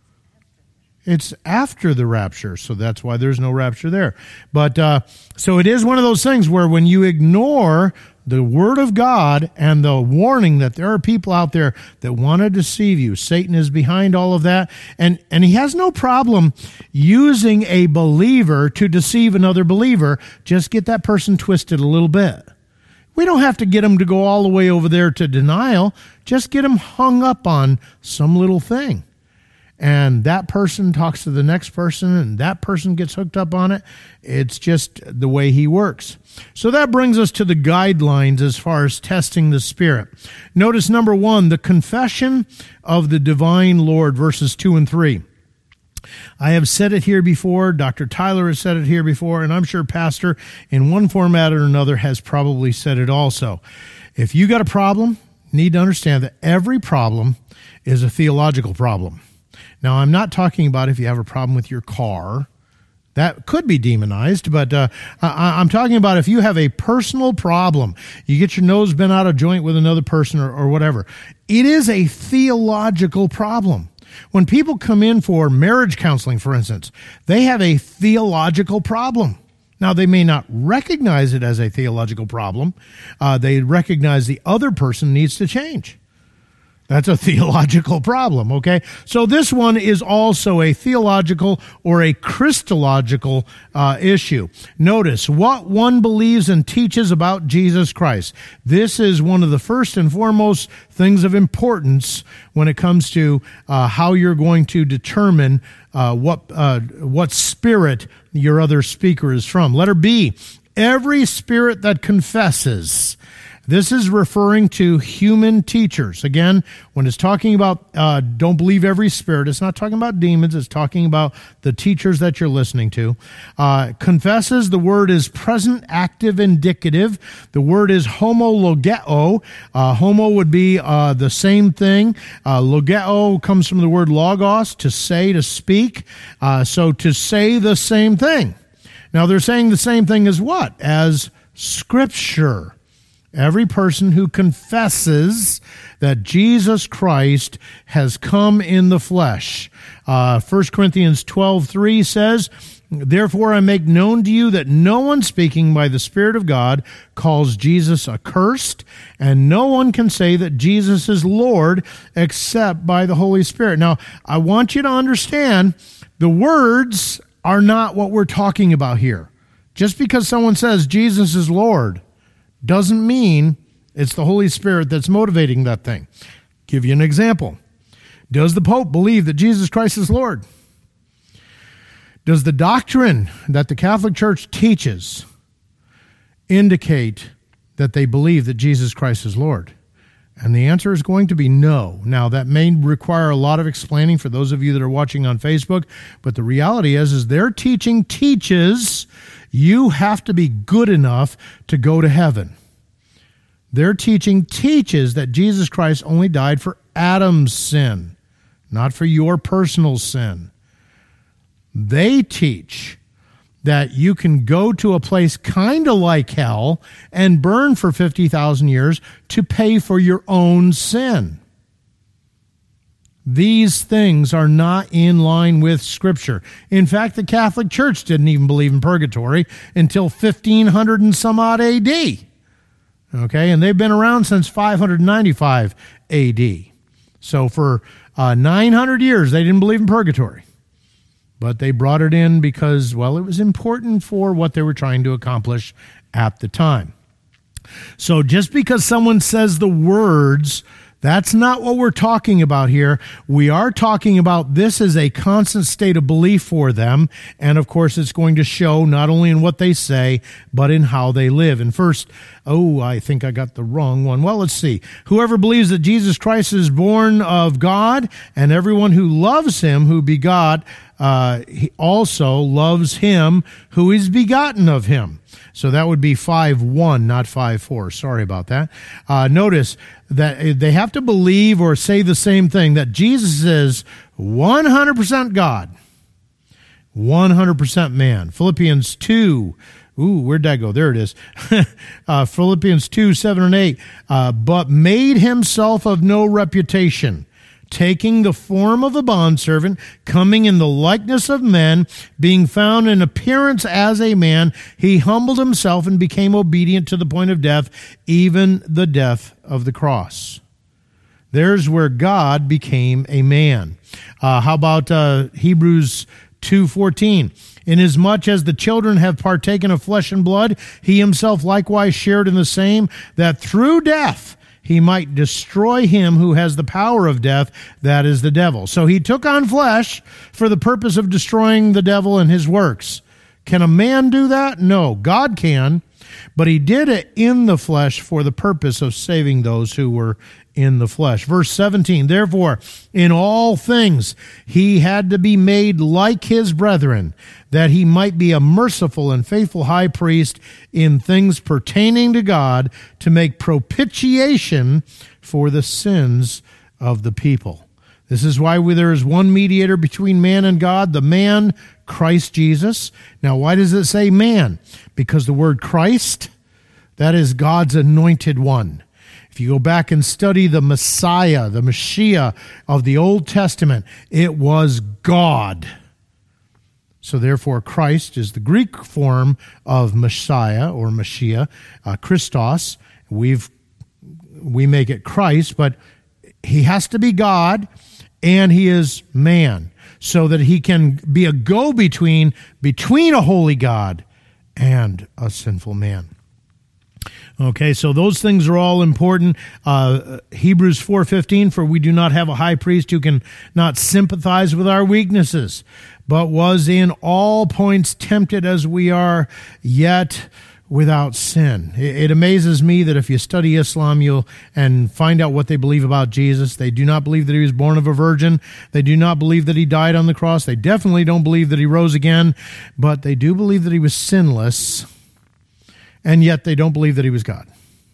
It's after the rapture, so that's why there's no rapture there. But uh, so it is one of those things where when you ignore the Word of God and the warning that there are people out there that want to deceive you, Satan is behind all of that, and, and he has no problem using a believer to deceive another believer. Just get that person twisted a little bit. We don't have to get them to go all the way over there to denial. Just get them hung up on some little thing. And that person talks to the next person, and that person gets hooked up on it. It's just the way he works. So that brings us to the guidelines as far as testing the Spirit. Notice number one, the confession of the divine Lord, verses two and three. I have said it here before, Doctor Tyler has said it here before, and I'm sure Pastor, in one format or another, has probably said it also. If you got a problem, you need to understand that every problem is a theological problem. Now, I'm not talking about if you have a problem with your car. That could be demonized, but uh, I, I'm talking about if you have a personal problem, you get your nose bent out of joint with another person or, or whatever. It is a theological problem. When people come in for marriage counseling, for instance, they have a theological problem. Now, they may not recognize it as a theological problem. Uh, they recognize the other person needs to change. That's a theological problem, okay? So this one is also a theological or a Christological uh, issue. Notice what one believes and teaches about Jesus Christ. This is one of the first and foremost things of importance when it comes to uh, how you're going to determine uh, what uh, what spirit your other speaker is from. Letter B, every spirit that confesses. This is referring to human teachers. Again, when it's talking about uh, don't believe every spirit, it's not talking about demons. It's talking about the teachers that you're listening to. Uh, confesses, the word is present, active, indicative. The word is homologeo. Uh, homo would be uh, the same thing. Uh, logeo comes from the word logos, to say, to speak. Uh, so to say the same thing. Now they're saying the same thing as what? As Scripture. Every person who confesses that Jesus Christ has come in the flesh. Uh, First Corinthians twelve three says, therefore I make known to you that no one speaking by the Spirit of God calls Jesus accursed, and no one can say that Jesus is Lord except by the Holy Spirit. Now, I want you to understand the words are not what we're talking about here. Just because someone says Jesus is Lord doesn't mean it's the Holy Spirit that's motivating that thing. Give you an example. Does the Pope believe that Jesus Christ is Lord? Does the doctrine that the Catholic Church teaches indicate that they believe that Jesus Christ is Lord? And the answer is going to be no. Now, that may require a lot of explaining for those of you that are watching on Facebook, but the reality is, is their teaching teaches you have to be good enough to go to heaven. Their teaching teaches that Jesus Christ only died for Adam's sin, not for your personal sin. They teach that you can go to a place kind of like hell and burn for fifty thousand years to pay for your own sin. These things are not in line with Scripture. In fact, the Catholic Church didn't even believe in purgatory until fifteen hundred and some odd A D. Okay, and they've been around since five ninety-five A D. So for uh, nine hundred years, they didn't believe in purgatory. But they brought it in because, well, it was important for what they were trying to accomplish at the time. So just because someone says the words That's not what we're talking about here. We are talking about this as a constant state of belief for them. And of course, it's going to show not only in what they say, but in how they live. And first, oh, I think I got the wrong one. Well, let's see. Whoever believes that Jesus Christ is born of God, and everyone who loves him who begot, uh, he also loves him who is begotten of him. So that would be five one, not five four. Sorry about that. Uh, notice that they have to believe or say the same thing, that Jesus is one hundred percent God, one hundred percent man. Philippians two, ooh, where'd that go? There it is. uh, Philippians two, seven and eight. Uh, but made himself of no reputation, taking the form of a bondservant, coming in the likeness of men, being found in appearance as a man, he humbled himself and became obedient to the point of death, even the death of the cross. There's where God became a man. Uh, how about uh, Hebrews two fourteen? Inasmuch as the children have partaken of flesh and blood, he himself likewise shared in the same, that through death he might destroy him who has the power of death, that is the devil. So he took on flesh for the purpose of destroying the devil and his works. Can a man do that? No, God can, but he did it in the flesh for the purpose of saving those who were in the flesh. Verse seventeen, therefore, in all things he had to be made like his brethren, that he might be a merciful and faithful high priest in things pertaining to God, to make propitiation for the sins of the people. This is why there is one mediator between man and God, the man, Christ Jesus. Now, why does it say man? Because the word Christ, that is God's anointed one. If you go back and study the Messiah, the Mashiach of the Old Testament, it was God. So therefore, Christ is the Greek form of Messiah or Mashiach, uh, Christos. We've we make it Christ, but he has to be God, and he is man, so that he can be a go-between between a holy God and a sinful man. Okay, so those things are all important. Uh, Hebrews four fifteen, for we do not have a high priest who can not sympathize with our weaknesses, but was in all points tempted as we are, yet without sin. It, it amazes me that if you study Islam, you'll and find out what they believe about Jesus. They do not believe that he was born of a virgin. They do not believe that he died on the cross. They definitely don't believe that he rose again, but they do believe that he was sinless. And yet they don't believe that he was God.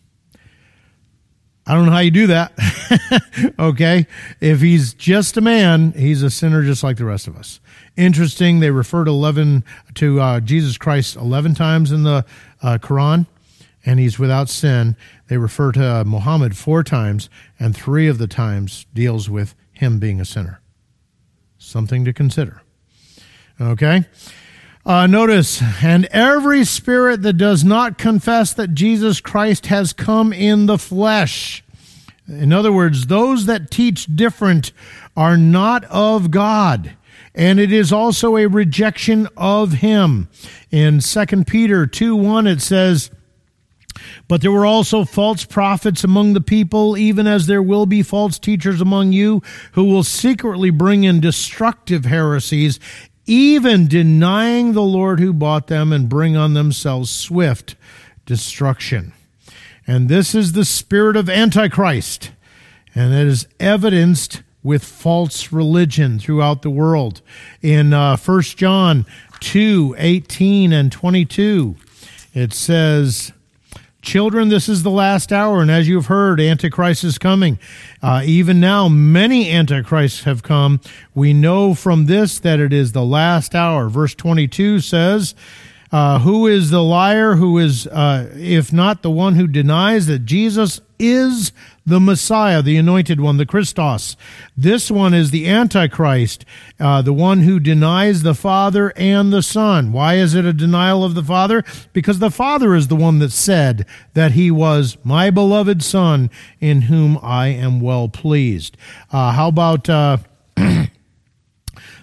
I don't know how you do that. Okay? If he's just a man, he's a sinner just like the rest of us. Interesting, they refer to eleven to uh, Jesus Christ eleven times in the uh, Quran, and he's without sin. They refer to uh, Muhammad four times, and three of the times deals with him being a sinner. Something to consider. Okay? Uh, notice, and every spirit that does not confess that Jesus Christ has come in the flesh. In other words, those that teach different are not of God, and it is also a rejection of him. In Second Peter two one, it says, but there were also false prophets among the people, even as there will be false teachers among you, who will secretly bring in destructive heresies, even denying the Lord who bought them, and bring on themselves swift destruction. And this is the spirit of Antichrist, and it is evidenced with false religion throughout the world. In uh, First John two eighteen and twenty-two, it says, children, this is the last hour, and as you have heard, Antichrist is coming. Uh, even now, many Antichrists have come. We know from this that it is the last hour. Verse twenty-two says, uh, who is the liar? Who is, uh, if not the one who denies that Jesus is the Messiah, the anointed one, the Christos? This one is the Antichrist, uh, the one who denies the Father and the Son. Why is it a denial of the Father? Because the Father is the one that said that he was my beloved Son, in whom I am well pleased. Uh, how about uh,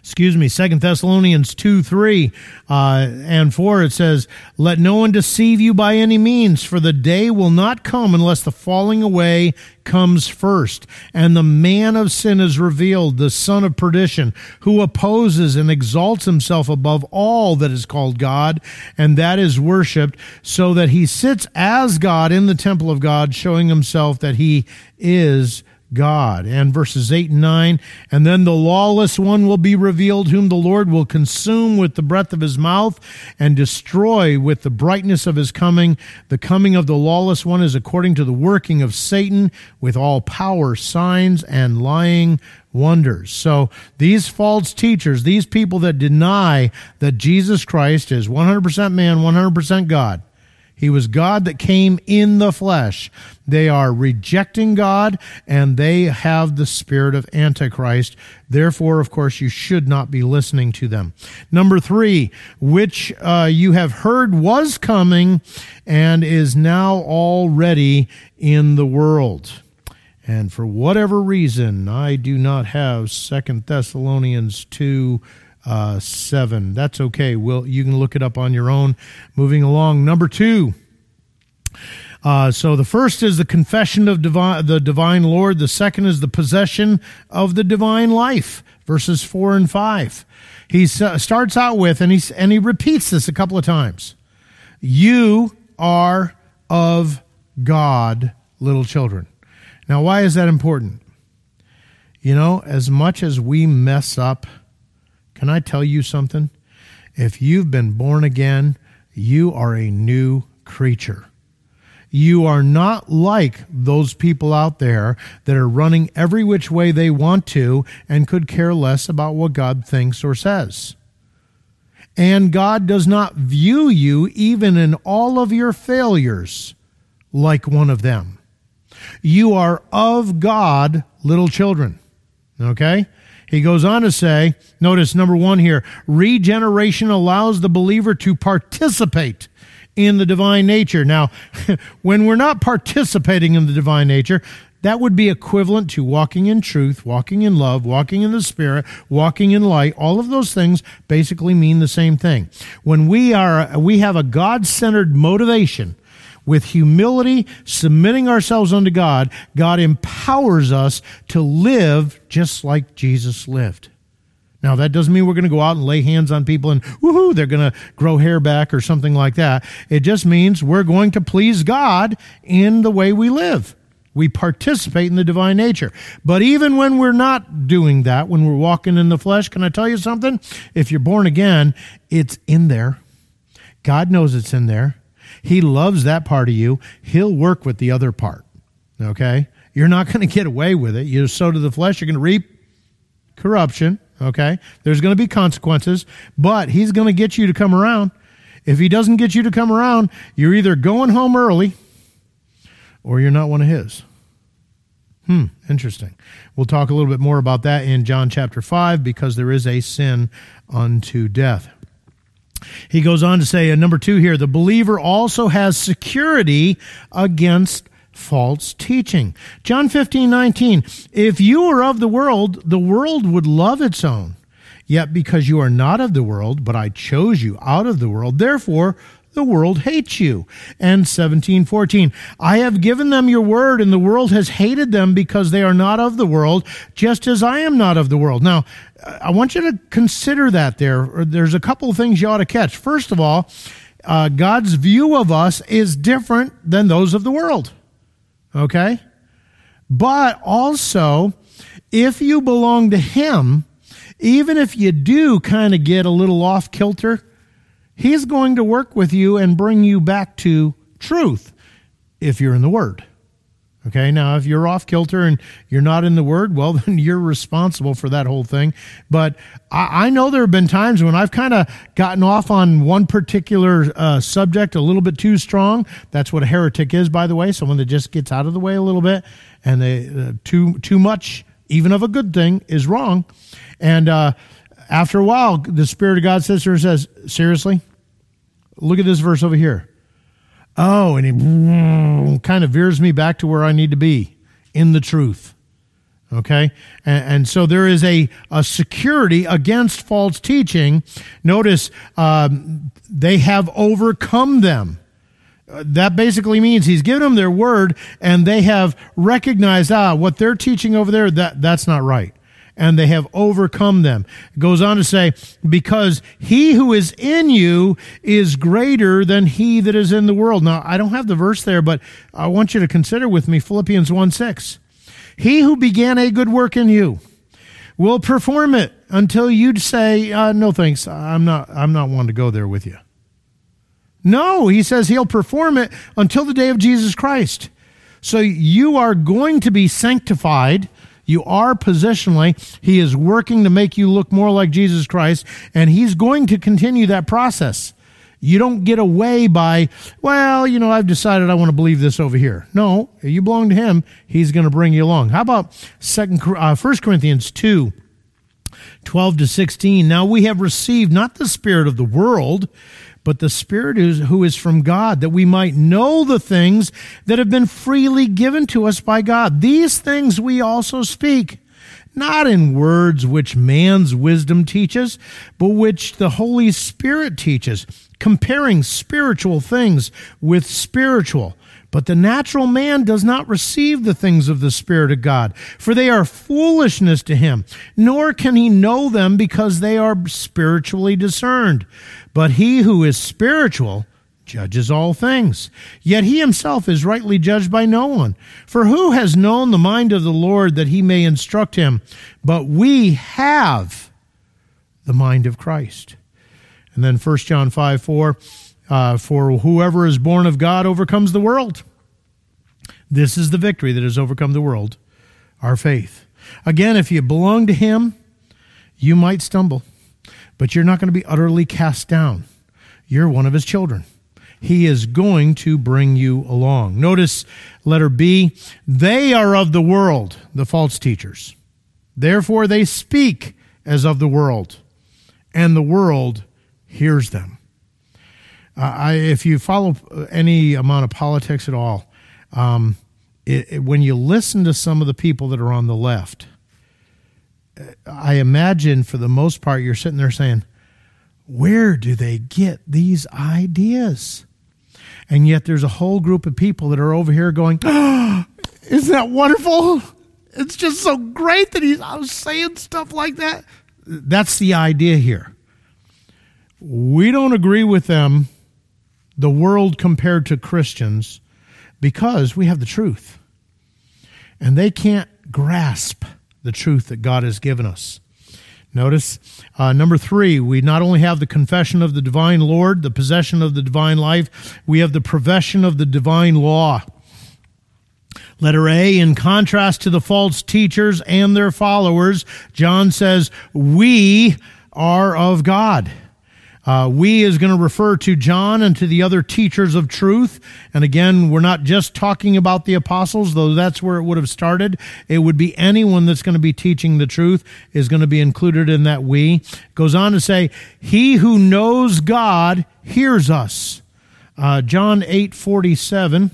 excuse me, Second Thessalonians two, three uh, and four, it says, "Let no one deceive you by any means, for the day will not come unless the falling away comes first, and the man of sin is revealed, the son of perdition, who opposes and exalts himself above all that is called God, and that is worshipped, so that he sits as God in the temple of God, showing himself that he is God." And verses eight and nine, "And then the lawless one will be revealed, whom the Lord will consume with the breath of his mouth and destroy with the brightness of his coming. The coming of the lawless one is according to the working of Satan, with all power, signs, and lying wonders." So these false teachers, these people that deny that Jesus Christ is one hundred percent man, one hundred percent God, he was God that came in the flesh, they are rejecting God, and they have the spirit of Antichrist. Therefore, of course, you should not be listening to them. Number three, which uh, you have heard was coming and is now already in the world. And for whatever reason, I do not have Second Thessalonians two, Uh, seven. That's okay. Well, you can look it up on your own. Moving along. Number two. Uh, so the first is the confession of divine, the divine Lord. The second is the possession of the divine life. Verses four and five. He uh, starts out with, and he, and he repeats this a couple of times. "You are of God, little children." Now, why is that important? You know, as much as we mess up, can I tell you something? If you've been born again, you are a new creature. You are not like those people out there that are running every which way they want to and could care less about what God thinks or says. And God does not view you, even in all of your failures, like one of them. You are of God, little children. Okay? He goes on to say, notice number one here, regeneration allows the believer to participate in the divine nature. Now, when we're not participating in the divine nature, that would be equivalent to walking in truth, walking in love, walking in the Spirit, walking in light. All of those things basically mean the same thing. When we are, we have a God-centered motivation, with humility, submitting ourselves unto God, God empowers us to live just like Jesus lived. Now, that doesn't mean we're going to go out and lay hands on people and, woohoo, they're going to grow hair back or something like that. It just means we're going to please God in the way we live. We participate in the divine nature. But even when we're not doing that, when we're walking in the flesh, can I tell you something? If you're born again, it's in there. God knows it's in there. He loves that part of you. He'll work with the other part, okay? You're not going to get away with it. You sow to the flesh, you're going to reap corruption, okay? There's going to be consequences, but he's going to get you to come around. If he doesn't get you to come around, you're either going home early or you're not one of his. Hmm, interesting. We'll talk a little bit more about that in John chapter five, because there is a sin unto death. He goes on to say, uh, number two here, the believer also has security against false teaching. John fifteen nineteen, if you were of the world, the world would love its own. Yet because you are not of the world, but I chose you out of the world, therefore the world hates you. And seventeen fourteen, I have given them your word, and the world has hated them because they are not of the world, just as I am not of the world. Now, I want you to consider that there. There's a couple of things you ought to catch. First of all, uh, God's view of us is different than those of the world. Okay? But also, if you belong to him, even if you do kind of get a little off kilter, he's going to work with you and bring you back to truth if you're in the Word. Okay, now if you're off kilter and you're not in the Word, well, then you're responsible for that whole thing. But I, I know there have been times when I've kind of gotten off on one particular uh, subject a little bit too strong. That's what a heretic is, by the way, someone that just gets out of the way a little bit, and they uh, too too much, even of a good thing, is wrong. And uh, after a while, the Spirit of God says to her, says, seriously? Look at this verse over here. Oh, and it kind of veers me back to where I need to be, in the truth. Okay? And, and so there is a, a security against false teaching. Notice um, they have overcome them. Uh, that basically means he's given them their word, and they have recognized, ah, what they're teaching over there, that that's not right. And they have overcome them. It goes on to say, because he who is in you is greater than he that is in the world. Now, I don't have the verse there, but I want you to consider with me Philippians one six. He who began a good work in you will perform it until you'd say, uh, no thanks, I'm not, I'm not one to go there with you. No, he says he'll perform it until the day of Jesus Christ. So you are going to be sanctified. You are positionally. He is working to make you look more like Jesus Christ, and he's going to continue that process. You don't get away by, well, you know, I've decided I want to believe this over here. No, you belong to him. He's going to bring you along. How about Second, uh, First Corinthians two, twelve to sixteen? Now we have received not the spirit of the world, but the Spirit who is from God, that we might know the things that have been freely given to us by God. These things we also speak, not in words which man's wisdom teaches, but which the Holy Spirit teaches, comparing spiritual things with spiritual. But the natural man does not receive the things of the Spirit of God, for they are foolishness to him, nor can he know them because they are spiritually discerned. But he who is spiritual judges all things, yet he himself is rightly judged by no one. For who has known the mind of the Lord that he may instruct him? But we have the mind of Christ. And then First John five four, Uh, for whoever is born of God overcomes the world. This is the victory that has overcome the world, our faith. Again, if you belong to him, you might stumble, but you're not going to be utterly cast down. You're one of his children. He is going to bring you along. Notice letter B, they are of the world, the false teachers. Therefore they speak as of the world, and the world hears them. Uh, I, if you follow any amount of politics at all, um, it, it, when you listen to some of the people that are on the left, I imagine for the most part you're sitting there saying, where do they get these ideas? And yet there's a whole group of people that are over here going, oh, isn't that wonderful? It's just so great that he's I was saying stuff like that. That's the idea here. We don't agree with them, the world compared to Christians, because we have the truth. And they can't grasp the truth that God has given us. Notice, uh, number three, we not only have the confession of the divine Lord, the possession of the divine life, we have the profession of the divine law. Letter A, in contrast to the false teachers and their followers, John says, we are of God. Uh, we is going to refer to John and to the other teachers of truth. And again, we're not just talking about the apostles, though that's where it would have started. It would be anyone that's going to be teaching the truth is going to be included in that we. It goes on to say, he who knows God hears us. Uh, John eight forty-seven.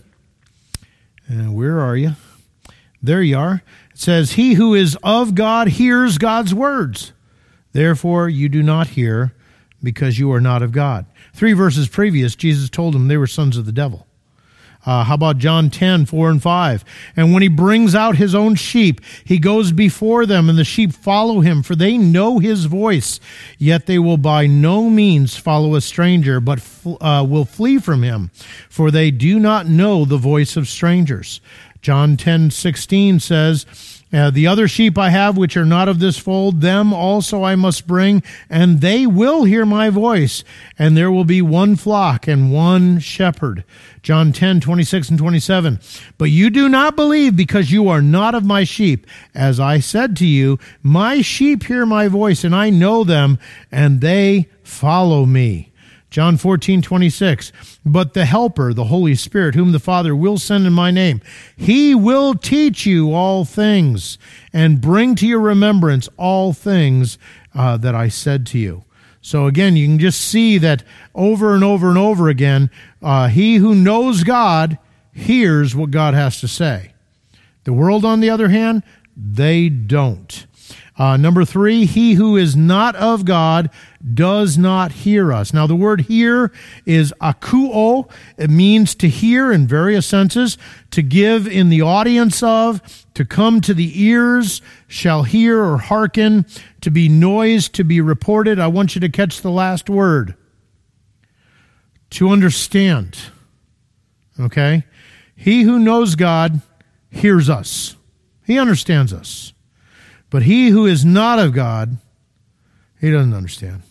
Uh, where are you? There you are. It says, he who is of God hears God's words. Therefore, you do not hear, because you are not of God. Three verses previous, Jesus told them they were sons of the devil. Uh, how about John ten, four and five? And when he brings out his own sheep, he goes before them, and the sheep follow him, for they know his voice. Yet they will by no means follow a stranger, but uh, will flee from him, for they do not know the voice of strangers. John ten, sixteen says, Uh, the other sheep I have, which are not of this fold, them also I must bring, and they will hear my voice, and there will be one flock and one shepherd. John ten, twenty-six and twenty-seven. But you do not believe because you are not of my sheep. As I said to you, my sheep hear my voice, and I know them, and they follow me. John fourteen, twenty-six, but the Helper, the Holy Spirit, whom the Father will send in my name, he will teach you all things and bring to your remembrance all things uh, that I said to you. So again, you can just see that over and over and over again, uh, he who knows God hears what God has to say. The world, on the other hand, They don't. Uh, number three, he who is not of God does not hear us. Now, the word hear is akuo. It means to hear in various senses, to give in the audience of, to come to the ears, shall hear or hearken, to be noised, to be reported. I want you to catch the last word. To understand. Okay? He who knows God hears us. He understands us. But he who is not of God, he doesn't understand.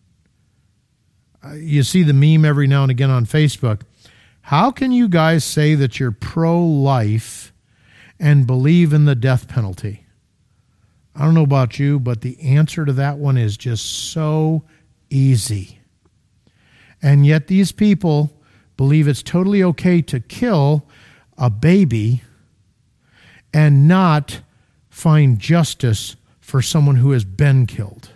You see the meme every now and again on Facebook. How can you guys say that you're pro-life and believe in the death penalty? I don't know about you, but the answer to that one is just so easy. And yet these people believe it's totally okay to kill a baby and not find justice for someone who has been killed.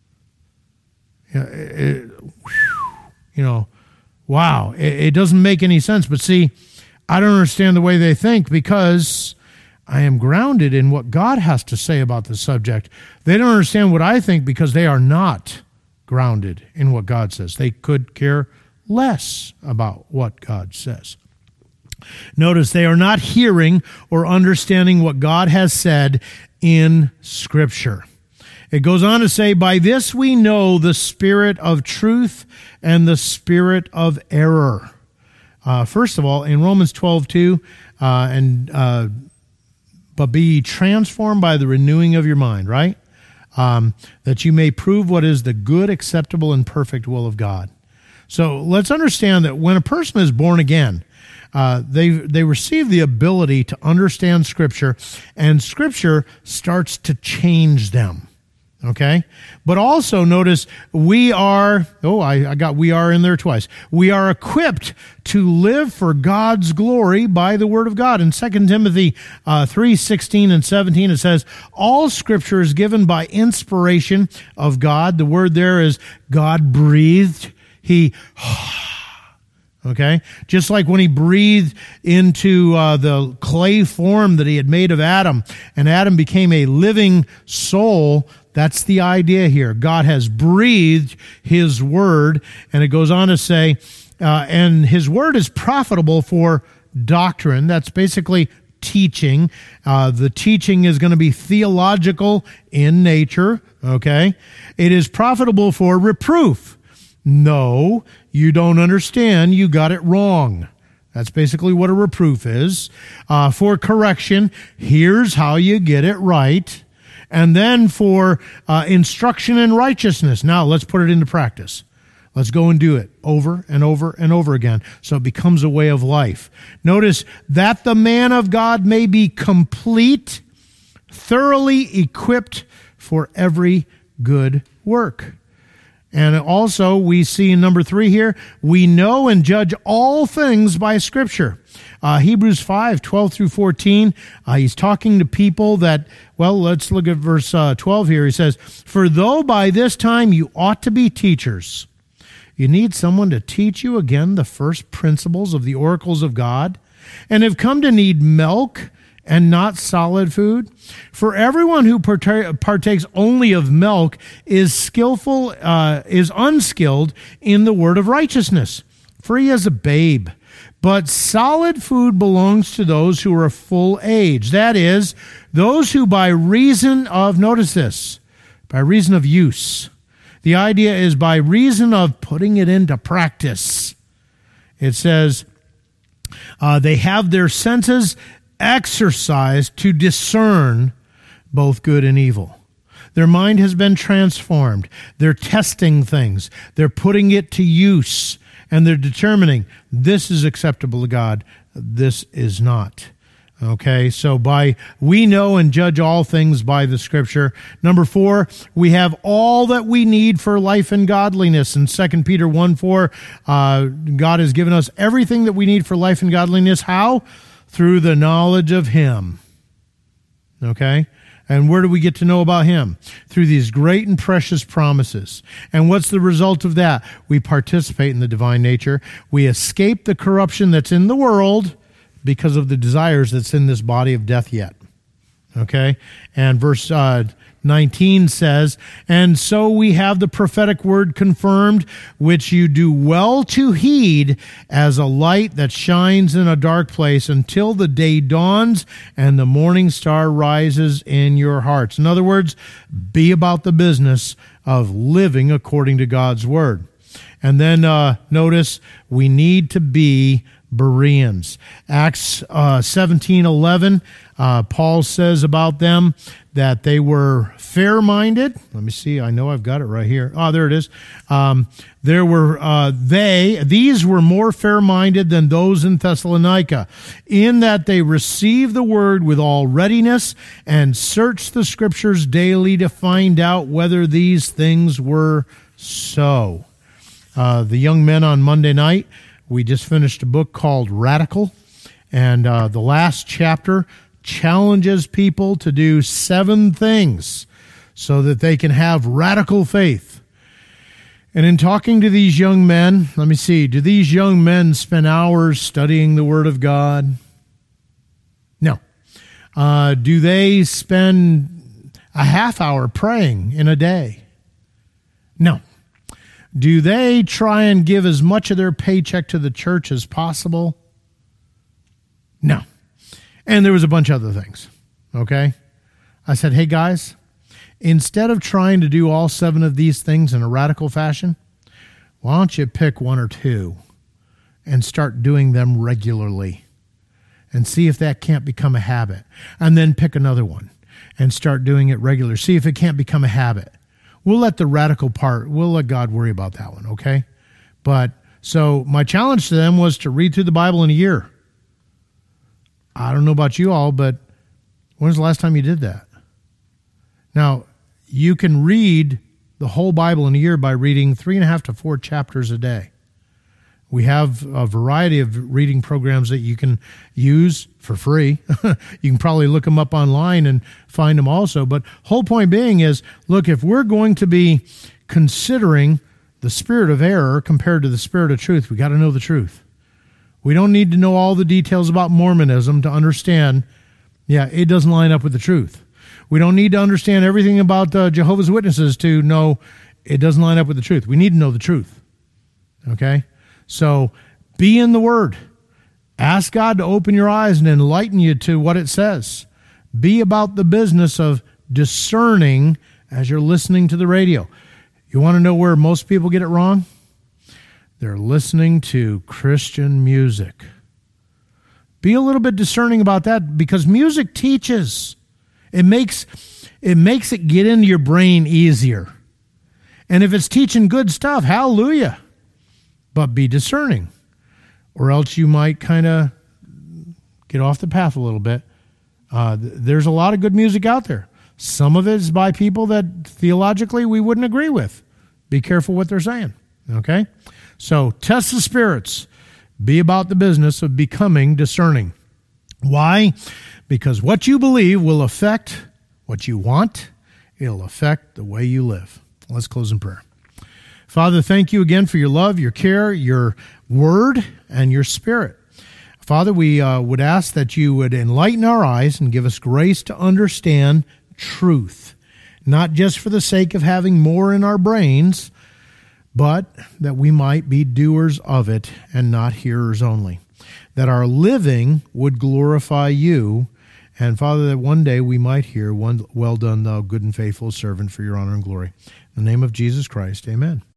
Yeah, it, you know, wow, it, it doesn't make any sense. But see, I don't understand the way they think because I am grounded in what God has to say about the subject. They don't understand what I think because they are not grounded in what God says. They could care less about what God says. Notice they are not hearing or understanding what God has said in Scripture. It goes on to say, by this we know the spirit of truth and the spirit of error. Uh, first of all, in Romans twelve two, uh, and uh, but be transformed by the renewing of your mind, right? Um, that you may prove what is the good, acceptable, and perfect will of God. So let's understand that when a person is born again, Uh, they they receive the ability to understand Scripture, and Scripture starts to change them, okay? But also notice we are, oh, I, I got we are in there twice. We are equipped to live for God's glory by the Word of God. In Second Timothy uh, three sixteen and seventeen, it says, all Scripture is given by inspiration of God. The word there is God breathed. He... Okay? Just like when he breathed into uh, the clay form that he had made of Adam, and Adam became a living soul, that's the idea here. God has breathed his word, and it goes on to say, uh, and his word is profitable for doctrine. That's basically teaching. Uh, the teaching is going to be theological in nature, okay? It is profitable for reproof. No, you don't understand. You got it wrong. That's basically what a reproof is. Uh, for correction, here's how you get it right. And then for uh, instruction in righteousness. Now, let's put it into practice. Let's go and do it over and over and over again so it becomes a way of life. Notice that the man of God may be complete, thoroughly equipped for every good work. And also, we see in number three here, we know and judge all things by Scripture. Uh, Hebrews five, twelve through fourteen, uh, he's talking to people that, well, let's look at verse uh, twelve here. He says, for though by this time you ought to be teachers, you need someone to teach you again the first principles of the oracles of God, and have come to need milk and not solid food. For everyone who partakes only of milk is skillful, uh, is unskilled in the word of righteousness, for he is a babe. But solid food belongs to those who are of full age. That is, those who by reason of, notice this, by reason of use. The idea is by reason of putting it into practice. It says, uh, they have their senses exercised to discern both good and evil. Their mind has been transformed. They're testing things. They're putting it to use. And they're determining this is acceptable to God. This is not. Okay, so by we know and judge all things by the Scripture. Number four, we have all that we need for life and godliness. In Second Peter one four, uh, God has given us everything that we need for life and godliness. How? Through the knowledge of Him. Okay? And where do we get to know about Him? Through these great and precious promises. And what's the result of that? We participate in the divine nature. We escape the corruption that's in the world because of the desires that's in this body of death yet. Okay? And verse uh, nineteen says, and so we have the prophetic word confirmed, which you do well to heed as a light that shines in a dark place until the day dawns and the morning star rises in your hearts. In other words, be about the business of living according to God's word. And then uh, notice, we need to be Bereans. Acts uh, seventeen eleven, uh, Paul says about them that they were fair-minded. Let me see. I know I've got it right here. Oh, there it is. Um, there were uh, they. These were more fair-minded than those in Thessalonica, in that they received the word with all readiness and searched the Scriptures daily to find out whether these things were so. Uh, the young men on Monday night, we just finished a book called Radical, and uh, the last chapter challenges people to do seven things so that they can have radical faith. And in talking to these young men, let me see, do these young men spend hours studying the Word of God? No. Uh, do they spend a half hour praying in a day? No. Do they try and give as much of their paycheck to the church as possible? No. And there was a bunch of other things, okay? I said, hey, guys, instead of trying to do all seven of these things in a radical fashion, why don't you pick one or two and start doing them regularly and see if that can't become a habit, and then pick another one and start doing it regular. See if it can't become a habit. We'll let the radical part, we'll let God worry about that one, okay? But, so my challenge to them was to read through the Bible in a year. I don't know about you all, but when's the last time you did that? Now, you can read the whole Bible in a year by reading three and a half to four chapters a day. We have a variety of reading programs that you can use for free. You can probably look them up online and find them also. But whole point being is, look, if we're going to be considering the spirit of error compared to the spirit of truth, we got to know the truth. We don't need to know all the details about Mormonism to understand, yeah, it doesn't line up with the truth. We don't need to understand everything about uh, Jehovah's Witnesses to know it doesn't line up with the truth. We need to know the truth. Okay? So be in the Word. Ask God to open your eyes and enlighten you to what it says. Be about the business of discerning as you're listening to the radio. You want to know where most people get it wrong? They're listening to Christian music. Be a little bit discerning about that, because music teaches. It makes, it makes it get into your brain easier. And if it's teaching good stuff, hallelujah. But be discerning, or else you might kind of get off the path a little bit. Uh, th- there's a lot of good music out there. Some of it is by people that theologically we wouldn't agree with. Be careful what they're saying, okay? So test the spirits. Be about the business of becoming discerning. Why? Because what you believe will affect what you want. It'll affect the way you live. Let's close in prayer. Father, thank you again for your love, your care, your word, and your spirit. Father, we uh, would ask that you would enlighten our eyes and give us grace to understand truth, not just for the sake of having more in our brains, but that we might be doers of it and not hearers only, that our living would glorify you, and Father, that one day we might hear, "One well done, thou good and faithful servant, for your honor and glory." In the name of Jesus Christ, amen.